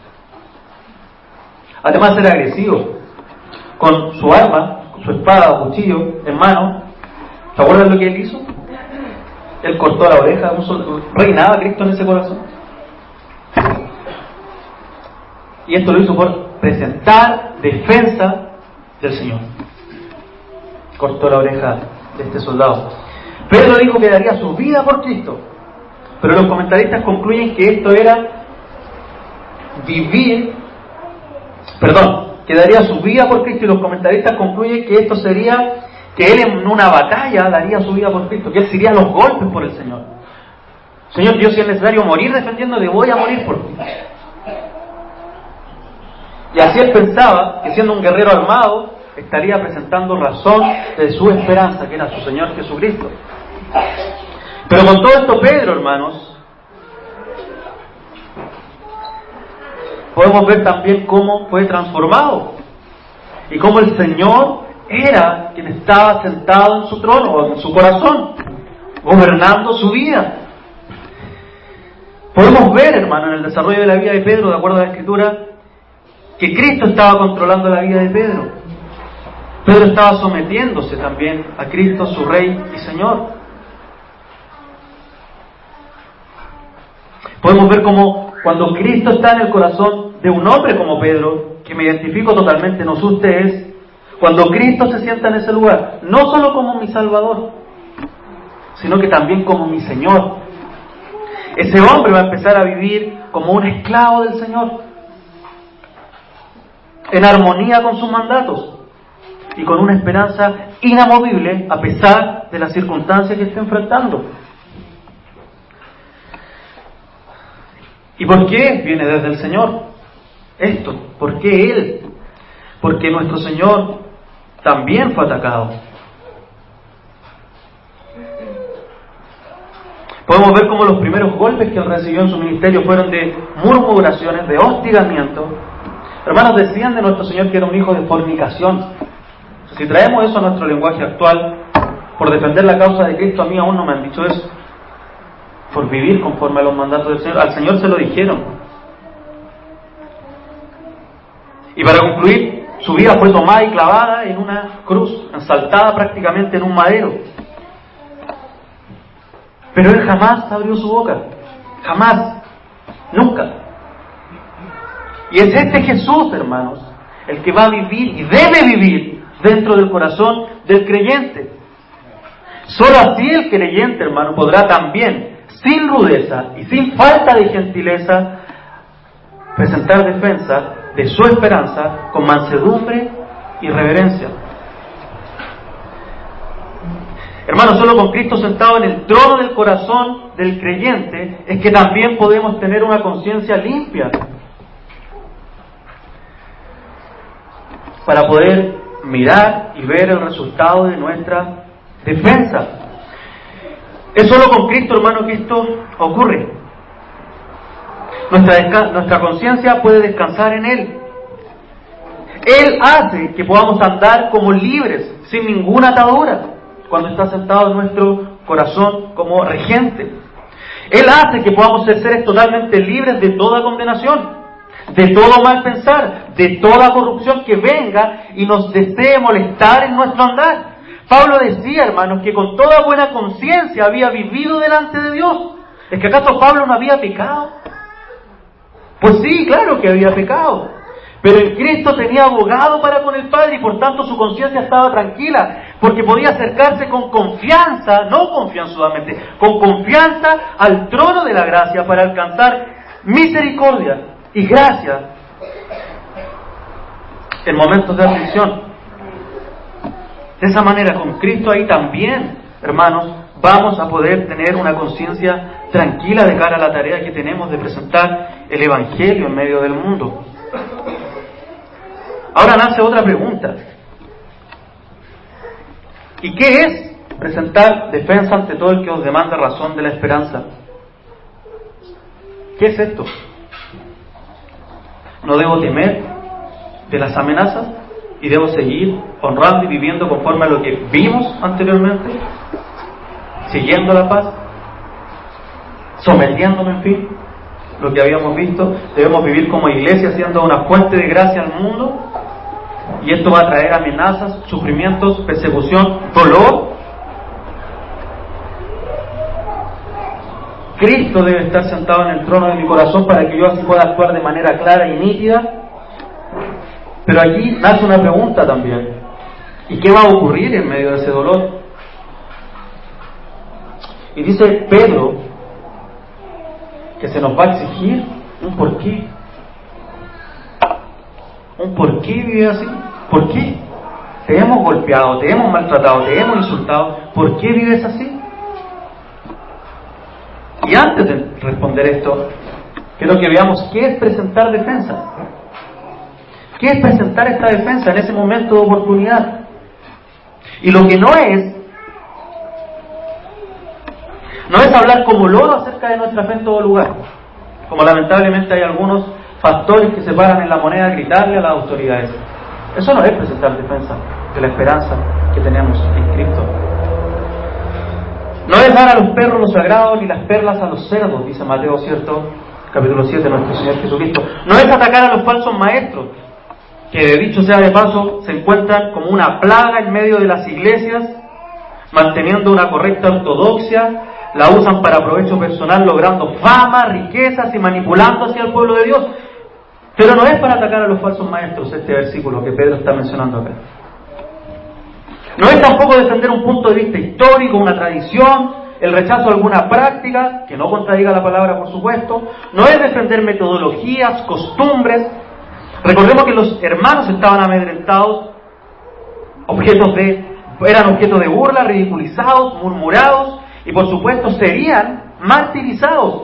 Además era agresivo. Con su arma, con su espada o cuchillo en mano. ¿Se acuerdan lo que él hizo? Él cortó la oreja. ¿Reinaba Cristo en ese corazón? Y esto lo hizo por presentar defensa del Señor. Cortó la oreja de este soldado. Pedro dijo que daría su vida por Cristo. Pero los comentaristas concluyen que esto era vivir, perdón, que daría su vida por Cristo, y los comentaristas concluyen que esto sería que él en una batalla daría su vida por Cristo, que él se iría a los golpes por el Señor. Señor, yo si es necesario morir defendiéndote, voy a morir por ti. Y así él pensaba que siendo un guerrero armado, estaría presentando razón de su esperanza, que era su Señor Jesucristo. Pero con todo esto, Pedro, hermanos, podemos ver también cómo fue transformado y cómo el Señor era quien estaba sentado en su trono, en su corazón, gobernando su vida. Podemos ver, hermano, en el desarrollo de la vida de Pedro, de acuerdo a la Escritura, que Cristo estaba controlando la vida de Pedro. Pedro estaba sometiéndose también a Cristo, su Rey y Señor. Podemos ver cómo cuando Cristo está en el corazón de un hombre como Pedro, que me identifico totalmente, no sé ustedes, cuando Cristo se sienta en ese lugar, no solo como mi Salvador, sino que también como mi Señor, ese hombre va a empezar a vivir como un esclavo del Señor, en armonía con sus mandatos y con una esperanza inamovible a pesar de las circunstancias que esté enfrentando. ¿Y por qué viene desde el Señor esto? ¿Por qué Él? Porque nuestro Señor también fue atacado. Podemos ver cómo los primeros golpes que Él recibió en su ministerio fueron de murmuraciones, de hostigamiento. Hermanos, decían de nuestro Señor que era un hijo de fornicación. Si traemos eso a nuestro lenguaje actual, por defender la causa de Cristo, a mí aún no me han dicho eso. Por vivir conforme a los mandatos del Señor. Al Señor se lo dijeron. Y para concluir, su vida fue tomada y clavada en una cruz, ensaltada prácticamente en un madero. Pero Él jamás abrió su boca. Jamás. Nunca. Y es este Jesús, hermanos, el que va a vivir y debe vivir dentro del corazón del creyente. Solo así el creyente, hermano, podrá también, sin rudeza y sin falta de gentileza, presentar defensa de su esperanza con mansedumbre y reverencia. Hermanos, solo con Cristo sentado en el trono del corazón del creyente es que también podemos tener una conciencia limpia para poder mirar y ver el resultado de nuestra defensa. Es solo con Cristo, hermano, que esto ocurre. Nuestra, desca- nuestra conciencia puede descansar en Él. Él hace que podamos andar como libres, sin ninguna atadura, cuando está sentado en nuestro corazón como regente. Él hace que podamos ser seres totalmente libres de toda condenación, de todo mal pensar, de toda corrupción que venga y nos desee molestar en nuestro andar. Pablo decía, hermanos, que con toda buena conciencia había vivido delante de Dios. ¿Es que acaso Pablo no había pecado? Pues sí, claro que había pecado. Pero en Cristo tenía abogado para con el Padre y por tanto su conciencia estaba tranquila, porque podía acercarse con confianza, no confianzudamente, con confianza al trono de la gracia para alcanzar misericordia y gracia en momentos de aflicción. De esa manera, con Cristo ahí también, hermanos, vamos a poder tener una conciencia tranquila de cara a la tarea que tenemos de presentar el Evangelio en medio del mundo. Ahora nace otra pregunta. ¿Y qué es presentar defensa ante todo el que os demanda razón de la esperanza? ¿Qué es esto? ¿No debo temer de las amenazas y debo seguir honrando y viviendo conforme a lo que vimos anteriormente? Siguiendo la paz, sometiéndome, en fin, lo que habíamos visto. Debemos vivir como iglesia siendo una fuente de gracia al mundo, y esto va a traer amenazas, sufrimientos, persecución, dolor. Cristo debe estar sentado en el trono de mi corazón para que yo así pueda actuar de manera clara y nítida. Pero aquí nace una pregunta también: ¿y qué va a ocurrir en medio de ese dolor? Y dice Pedro que se nos va a exigir un porqué. ¿Un por qué vive así? ¿Por qué? Te hemos golpeado, te hemos maltratado, te hemos insultado. ¿Por qué vives así? Y antes de responder esto, quiero que veamos qué es presentar defensa. ¿Qué es presentar esta defensa en ese momento de oportunidad? Y lo que no es, no es hablar como loro acerca de nuestra fe en todo lugar, como lamentablemente hay algunos pastores que se paran en la moneda a gritarle a las autoridades. Eso no es presentar defensa de la esperanza que tenemos en Cristo. No es dar a los perros lo sagrado ni las perlas a los cerdos, dice Mateo, ¿cierto? Capítulo siete, nuestro Señor Jesucristo. No es atacar a los falsos maestros, que dicho sea de paso, se encuentran como una plaga en medio de las iglesias, manteniendo una correcta ortodoxia, la usan para provecho personal, logrando fama, riquezas y manipulando hacia el pueblo de Dios. Pero no es para atacar a los falsos maestros este versículo que Pedro está mencionando acá. No es tampoco defender un punto de vista histórico, una tradición, el rechazo a alguna práctica, que no contradiga la palabra por supuesto. No es defender metodologías, costumbres. Recordemos que los hermanos estaban amedrentados, objetos de, eran objetos de burla, ridiculizados, murmurados, y por supuesto serían martirizados.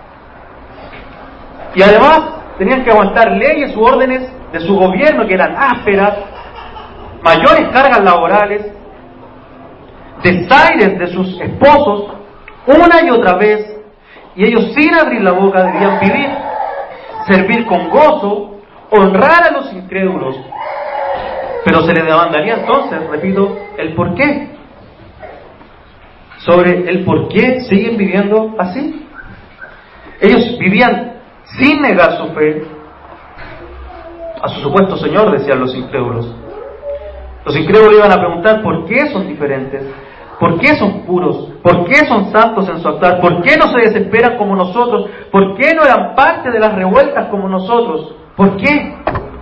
Y además tenían que aguantar leyes u órdenes de su gobierno que eran ásperas, mayores cargas laborales, desaires de sus esposos, una y otra vez, y ellos sin abrir la boca debían vivir, servir con gozo, honrar a los incrédulos. Pero se les demandaría entonces, repito, el por qué. Sobre el por qué siguen viviendo así. Ellos vivían sin negar su fe a su supuesto Señor, decían los incrédulos. Los incrédulos iban a preguntar por qué son diferentes, por qué son puros, por qué son santos en su actuar, por qué no se desesperan como nosotros, por qué no eran parte de las revueltas como nosotros, por qué.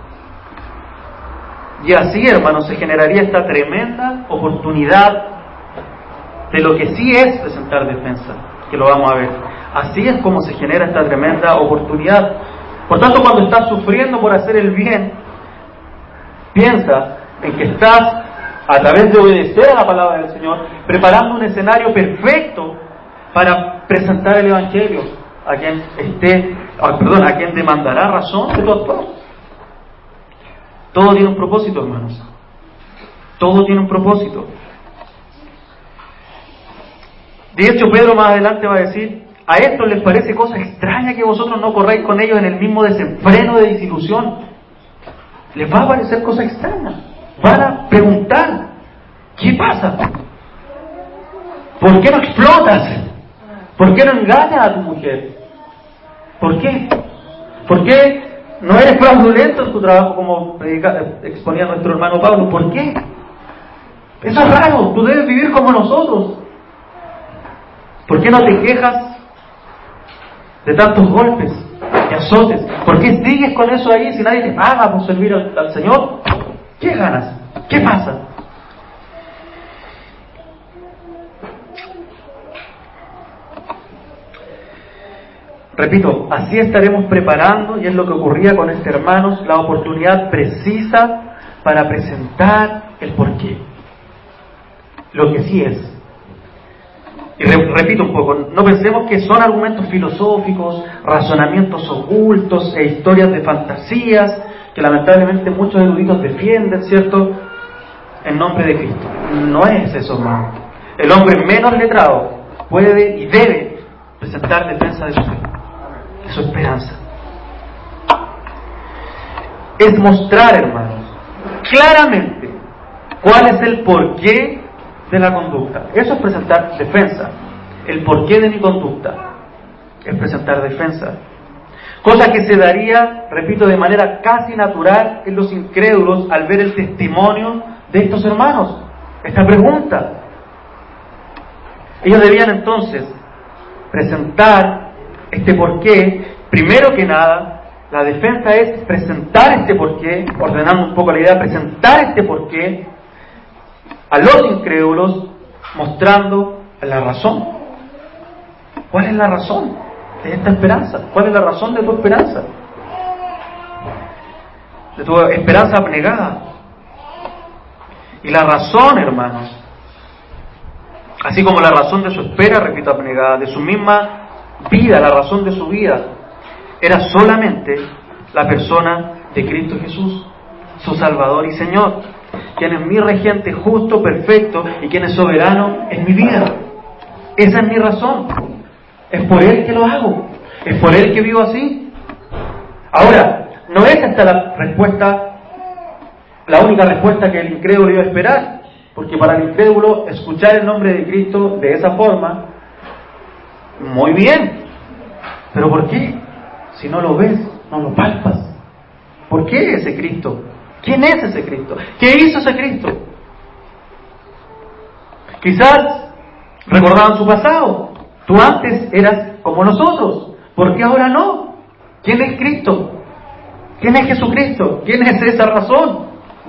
Y así, hermanos, se generaría esta tremenda oportunidad de lo que sí es presentar defensa, que lo vamos a ver. Así es como se genera esta tremenda oportunidad. Por tanto, cuando estás sufriendo por hacer el bien, piensa en que estás, a través de obedecer a la palabra del Señor, preparando un escenario perfecto para presentar el Evangelio a quien esté, perdón, a quien demandará razón de tu actuar. Todo tiene un propósito, hermanos. Todo tiene un propósito. De hecho, Pedro más adelante va a decir: a estos les parece cosa extraña que vosotros no corráis con ellos en el mismo desenfreno de disilusión. Les va a parecer cosa extraña. Van a preguntar: ¿qué pasa? ¿Por qué no explotas? ¿Por qué no engañas a tu mujer? ¿Por qué? ¿Por qué no eres fraudulento en tu trabajo, como predica, exponía nuestro hermano Pablo? ¿Por qué? Eso es raro. Tú debes vivir como nosotros. ¿Por qué no te quejas de tantos golpes y azotes? ¿Por qué sigues con eso ahí si nadie te paga por servir al, al Señor? ¿Qué ganas? ¿Qué pasa? Repito, así estaremos preparando, y es lo que ocurría con este hermanos, la oportunidad precisa para presentar el porqué. Lo que sí es. Y re, repito un poco, no pensemos que son argumentos filosóficos, razonamientos ocultos e historias de fantasías que lamentablemente muchos eruditos defienden, ¿cierto?, en nombre de Cristo. No es eso, hermano. El hombre menos letrado puede y debe presentar defensa de su fe, de su esperanza. Es mostrar, hermanos, claramente cuál es el porqué de la conducta. Eso es presentar defensa. El porqué de mi conducta es presentar defensa. Cosa que se daría, repito, de manera casi natural en los incrédulos al ver el testimonio de estos hermanos. Esta pregunta. Ellos debían entonces presentar este porqué. Primero que nada, la defensa es presentar este porqué, ordenando un poco la idea, presentar este porqué a los incrédulos, mostrando la razón. ¿Cuál es la razón de esta esperanza? ¿Cuál es la razón de tu esperanza? De tu esperanza abnegada. Y la razón, hermanos, así como la razón de su espera, repito, abnegada, de su misma vida, la razón de su vida, era solamente la persona de Cristo Jesús, su Salvador y Señor, quien es mi regente justo, perfecto, y quien es soberano en mi vida. Esa es mi razón. Es por Él que lo hago. Es por Él que vivo así. Ahora, no es esta la respuesta, la única respuesta que el incrédulo iba a esperar, porque para el incrédulo escuchar el nombre de Cristo de esa forma, muy bien, pero ¿por qué? Si no lo ves, no lo palpas. ¿Por qué ese Cristo? ¿Quién es ese Cristo? ¿Qué hizo ese Cristo? Quizás recordaban su pasado. Tú antes eras como nosotros, ¿por qué ahora no? ¿Quién es Cristo? ¿Quién es Jesucristo? ¿Quién es esa razón?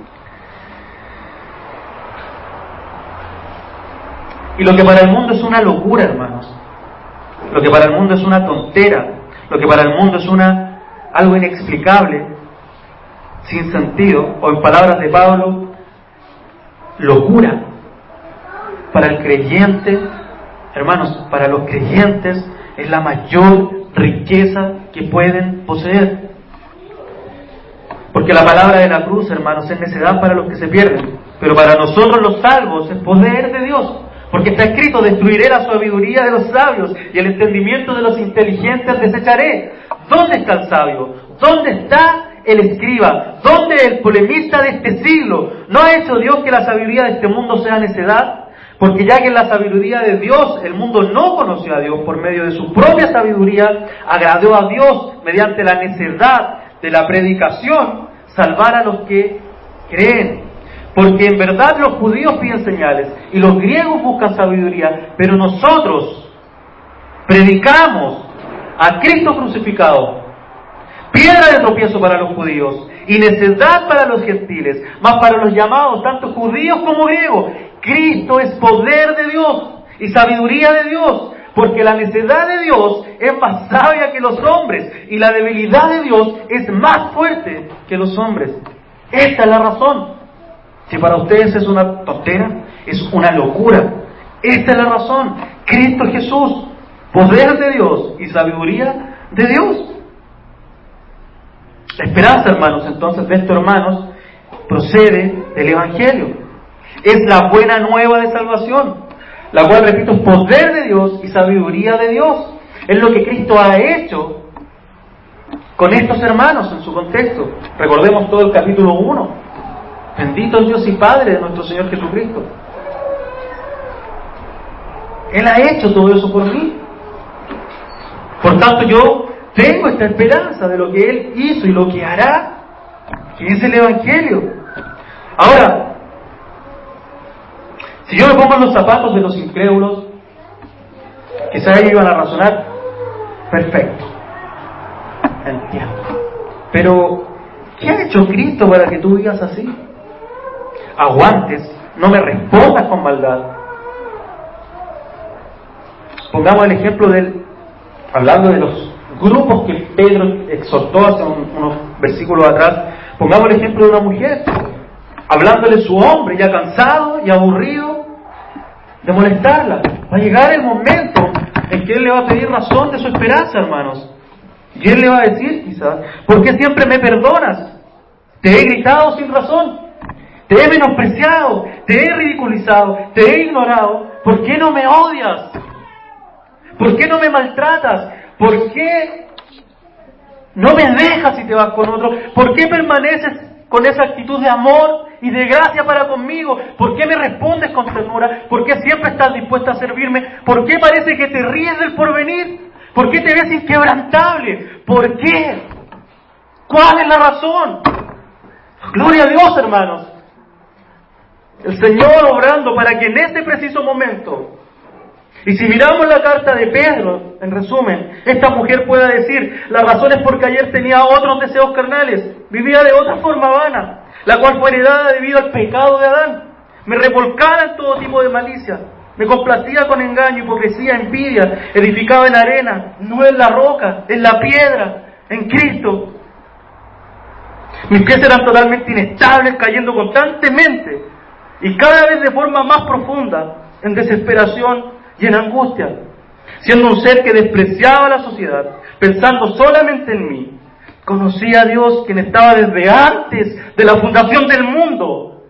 Y lo que para el mundo es una locura, hermanos, lo que para el mundo es una tontera, lo que para el mundo es una algo inexplicable, sin sentido, o en palabras de Pablo, locura, para el creyente, hermanos, para los creyentes es la mayor riqueza que pueden poseer. Porque la palabra de la cruz, hermanos, es necedad para los que se pierden, pero para nosotros los salvos es poder de Dios. Porque está escrito: destruiré la sabiduría de los sabios y el entendimiento de los inteligentes desecharé. ¿Dónde está el sabio? ¿Dónde está el escriba? ¿Dónde el polemista de este siglo? ¿No ha hecho Dios que la sabiduría de este mundo sea necedad? Porque ya que en la sabiduría de Dios el mundo no conoció a Dios, por medio de su propia sabiduría agradó a Dios mediante la necedad de la predicación salvar a los que creen. Porque en verdad los judíos piden señales y los griegos buscan sabiduría, pero nosotros predicamos a Cristo crucificado, piedra de tropiezo para los judíos y necedad para los gentiles, mas para los llamados, tanto judíos como griegos, Cristo es poder de Dios y sabiduría de Dios, porque la necedad de Dios es más sabia que los hombres y la debilidad de Dios es más fuerte que los hombres. Esta es la razón. Si para ustedes es una tontera, es una locura. Esta es la razón. Cristo Jesús, poder de Dios y sabiduría de Dios. La esperanza, hermanos, entonces, de estos hermanos, procede del Evangelio. Es la buena nueva de salvación, la cual, repito, es poder de Dios y sabiduría de Dios. Es lo que Cristo ha hecho con estos hermanos en su contexto. Recordemos todo el capítulo uno. Bendito el Dios y Padre de nuestro Señor Jesucristo. Él ha hecho todo eso por mí. Por tanto, yo tengo esta esperanza de lo que Él hizo y lo que hará, que es el Evangelio. Ahora, si yo me pongo en los zapatos de los incrédulos, quizás ellos iban a razonar: perfecto, entiendo, pero ¿qué ha hecho Cristo para que tú vivas así? Aguantes, no me respondas con maldad. Pongamos el ejemplo del, hablando de los grupos que Pedro exhortó hace un, unos versículos atrás, pongamos el ejemplo de una mujer, hablándole a su hombre ya cansado y aburrido de molestarla. Va a llegar el momento en que él le va a pedir razón de su esperanza, hermanos. Y él le va a decir, quizás: ¿por qué siempre me perdonas? Te he gritado sin razón, te he menospreciado, te he ridiculizado, te he ignorado. ¿Por qué no me odias? ¿Por qué no me maltratas? ¿Por qué no me dejas si te vas con otro? ¿Por qué permaneces con esa actitud de amor y de gracia para conmigo? ¿Por qué me respondes con ternura? ¿Por qué siempre estás dispuesta a servirme? ¿Por qué parece que te ríes del porvenir? ¿Por qué te ves inquebrantable? ¿Por qué? ¿Cuál es la razón? Gloria a Dios, hermanos. El Señor obrando para que en este preciso momento, y si miramos la carta de Pedro, en resumen, esta mujer pueda decir: la razón es porque ayer tenía otros deseos carnales, vivía de otra forma vana, la cual fue heredada debido al pecado de Adán. Me revolcaba en todo tipo de malicia, me complacía con engaño, hipocresía, envidia, edificaba en arena, no en la roca, en la piedra, en Cristo. Mis pies eran totalmente inestables, cayendo constantemente y cada vez de forma más profunda, en desesperación y en angustia, siendo un ser que despreciaba la sociedad, pensando solamente en mí. Conocí a Dios, quien estaba desde antes de la fundación del mundo,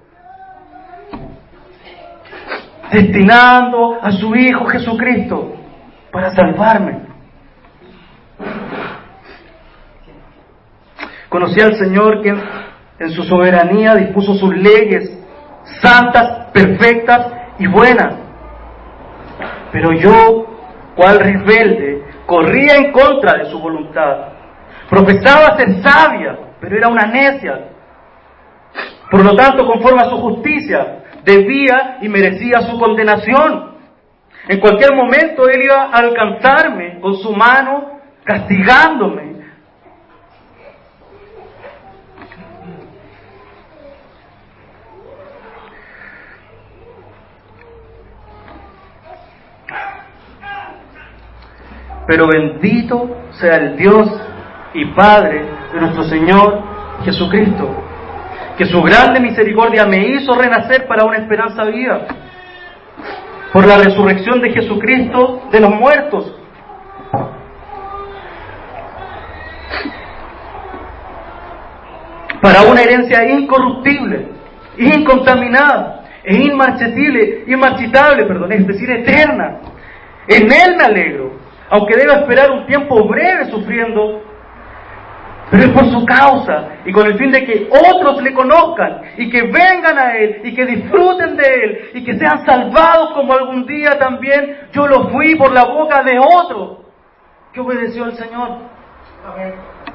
destinando a su Hijo Jesucristo para salvarme. Conocí al Señor, quien en su soberanía dispuso sus leyes santas, perfectas y buenas. Pero yo, cual rebelde, corría en contra de su voluntad. Profesaba ser sabia, pero era una necia. Por lo tanto, conforme a su justicia, debía y merecía su condenación. En cualquier momento Él iba a alcanzarme con su mano, castigándome. Pero bendito sea el Dios y Padre de nuestro Señor Jesucristo, que su grande misericordia me hizo renacer para una esperanza viva, por la resurrección de Jesucristo de los muertos, para una herencia incorruptible, incontaminada e inmarchitable, inmarchitable, perdón, es decir, eterna. En Él me alegro, aunque deba esperar un tiempo breve sufriendo, pero es por su causa y con el fin de que otros le conozcan y que vengan a Él y que disfruten de Él y que sean salvados como algún día también yo lo fui por la boca de otro que obedeció al Señor. Amén.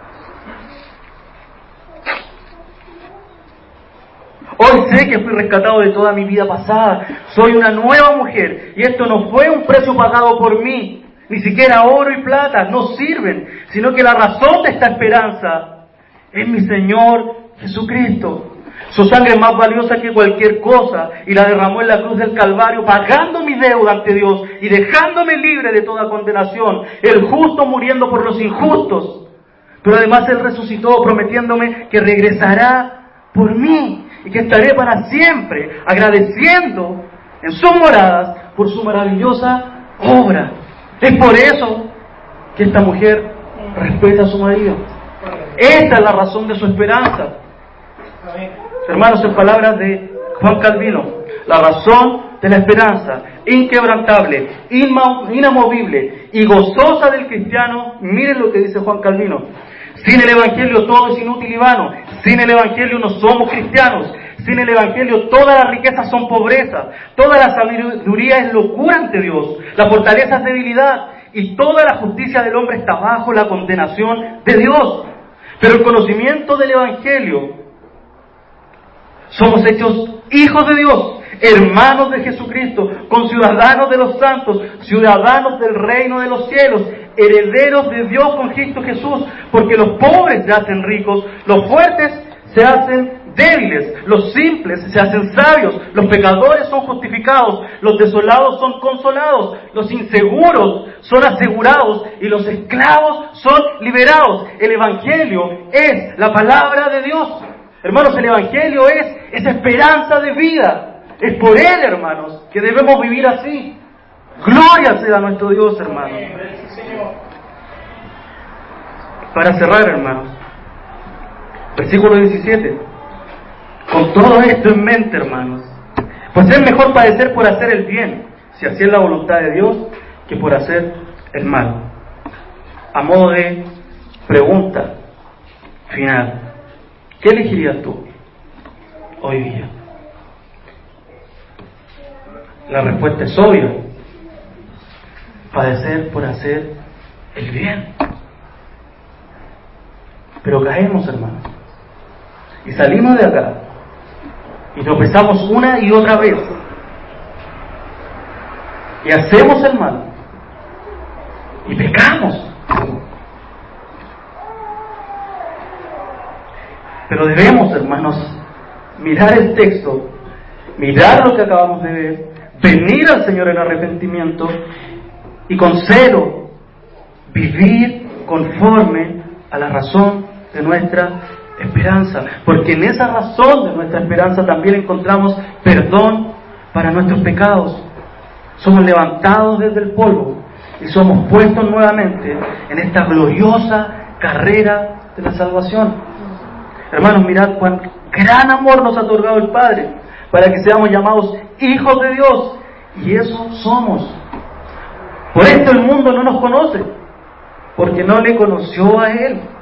Hoy sé que fui rescatado de toda mi vida pasada. Soy una nueva mujer y esto no fue un precio pagado por mí. Ni siquiera oro y plata no sirven, sino que la razón de esta esperanza es mi Señor Jesucristo. Su sangre es más valiosa que cualquier cosa y la derramó en la cruz del Calvario, pagando mi deuda ante Dios y dejándome libre de toda condenación. El justo muriendo por los injustos. Pero además Él resucitó prometiéndome que regresará por mí y que estaré para siempre agradeciendo en sus moradas por su maravillosa obra. Es por eso que esta mujer respeta a su marido. Esta es la razón de su esperanza. Hermanos, en palabras de Juan Calvino, la razón de la esperanza inquebrantable, inamovible y gozosa del cristiano, miren lo que dice Juan Calvino: sin el Evangelio todo es inútil y vano, sin el Evangelio no somos cristianos, sin el Evangelio todas las riquezas son pobreza, toda la sabiduría es locura ante Dios, la fortaleza es debilidad y toda la justicia del hombre está bajo la condenación de Dios. Pero el conocimiento del Evangelio, somos hechos hijos de Dios, hermanos de Jesucristo, conciudadanos de los santos, ciudadanos del reino de los cielos, herederos de Dios con Cristo Jesús, porque los pobres se hacen ricos, los fuertes se hacen débiles, los simples se hacen sabios, los pecadores son justificados, los desolados son consolados, los inseguros son asegurados y los esclavos son liberados. El Evangelio es la palabra de Dios. Hermanos, el Evangelio es esa esperanza de vida. Es por Él, hermanos, que debemos vivir así. Gloria sea a nuestro Dios, hermanos. Para cerrar, hermanos, versículo diecisiete. Con todo esto en mente, hermanos, pues es mejor padecer por hacer el bien, si así es la voluntad de Dios, que por hacer el mal. A modo de pregunta final, ¿qué elegirías tú hoy día? La respuesta es obvia: padecer por hacer el bien. Pero caemos, hermanos, y salimos de acá y tropezamos una y otra vez y hacemos el mal y pecamos. Pero debemos, hermanos, mirar el texto, mirar lo que acabamos de ver, venir al Señor en arrepentimiento y con celo vivir conforme a la razón de nuestra esperanza, porque en esa razón de nuestra esperanza también encontramos perdón para nuestros pecados. Somos levantados desde el polvo y somos puestos nuevamente en esta gloriosa carrera de la salvación. Hermanos, mirad cuán gran amor nos ha otorgado el Padre para que seamos llamados hijos de Dios, y eso somos. Por esto el mundo no nos conoce, porque no le conoció a Él.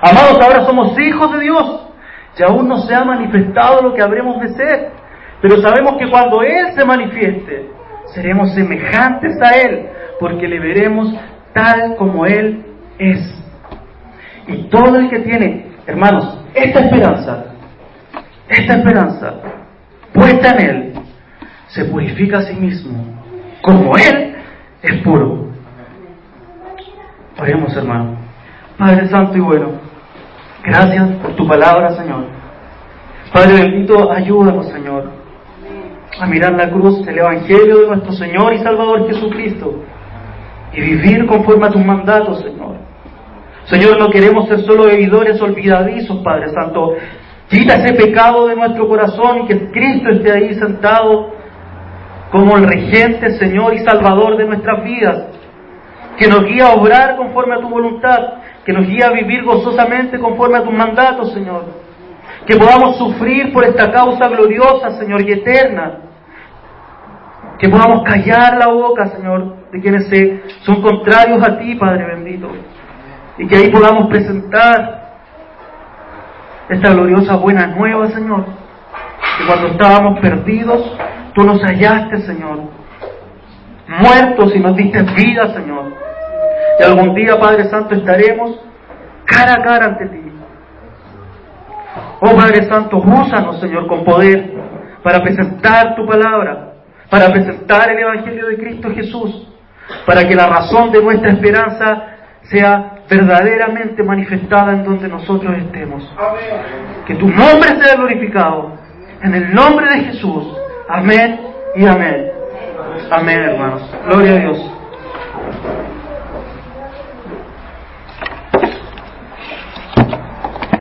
Amados, ahora somos hijos de Dios y aún no se ha manifestado lo que habremos de ser, pero sabemos que cuando Él se manifieste, seremos semejantes a Él, porque le veremos tal como Él es. Y todo el que tiene, hermanos, esta esperanza, esta esperanza puesta en Él, se purifica a sí mismo, como Él es puro. Oremos, hermano. Padre Santo y bueno, gracias por tu palabra, Señor. Padre bendito, ayúdanos, Señor, a mirar la cruz, el Evangelio de nuestro Señor y Salvador Jesucristo, y vivir conforme a tus mandatos, Señor. Señor, no queremos ser solo bebidores olvidadizos, Padre Santo. Quita ese pecado de nuestro corazón y que Cristo esté ahí sentado como el regente, Señor y Salvador de nuestras vidas, que nos guía a obrar conforme a tu voluntad, que nos guía a vivir gozosamente conforme a tus mandatos, Señor. Que podamos sufrir por esta causa gloriosa, Señor, y eterna. Que podamos callar la boca, Señor, de quienes se, son contrarios a ti, Padre bendito. Y que ahí podamos presentar esta gloriosa buena nueva, Señor. Que cuando estábamos perdidos, tú nos hallaste, Señor. Muertos y nos diste vida, Señor. Y algún día, Padre Santo, estaremos cara a cara ante ti. Oh Padre Santo, úsanos, Señor, con poder para presentar tu palabra, para presentar el Evangelio de Cristo Jesús, para que la razón de nuestra esperanza sea verdaderamente manifestada en donde nosotros estemos. Amén. Que tu nombre sea glorificado. En el nombre de Jesús. Amén y amén. Amén, hermanos. Gloria a Dios.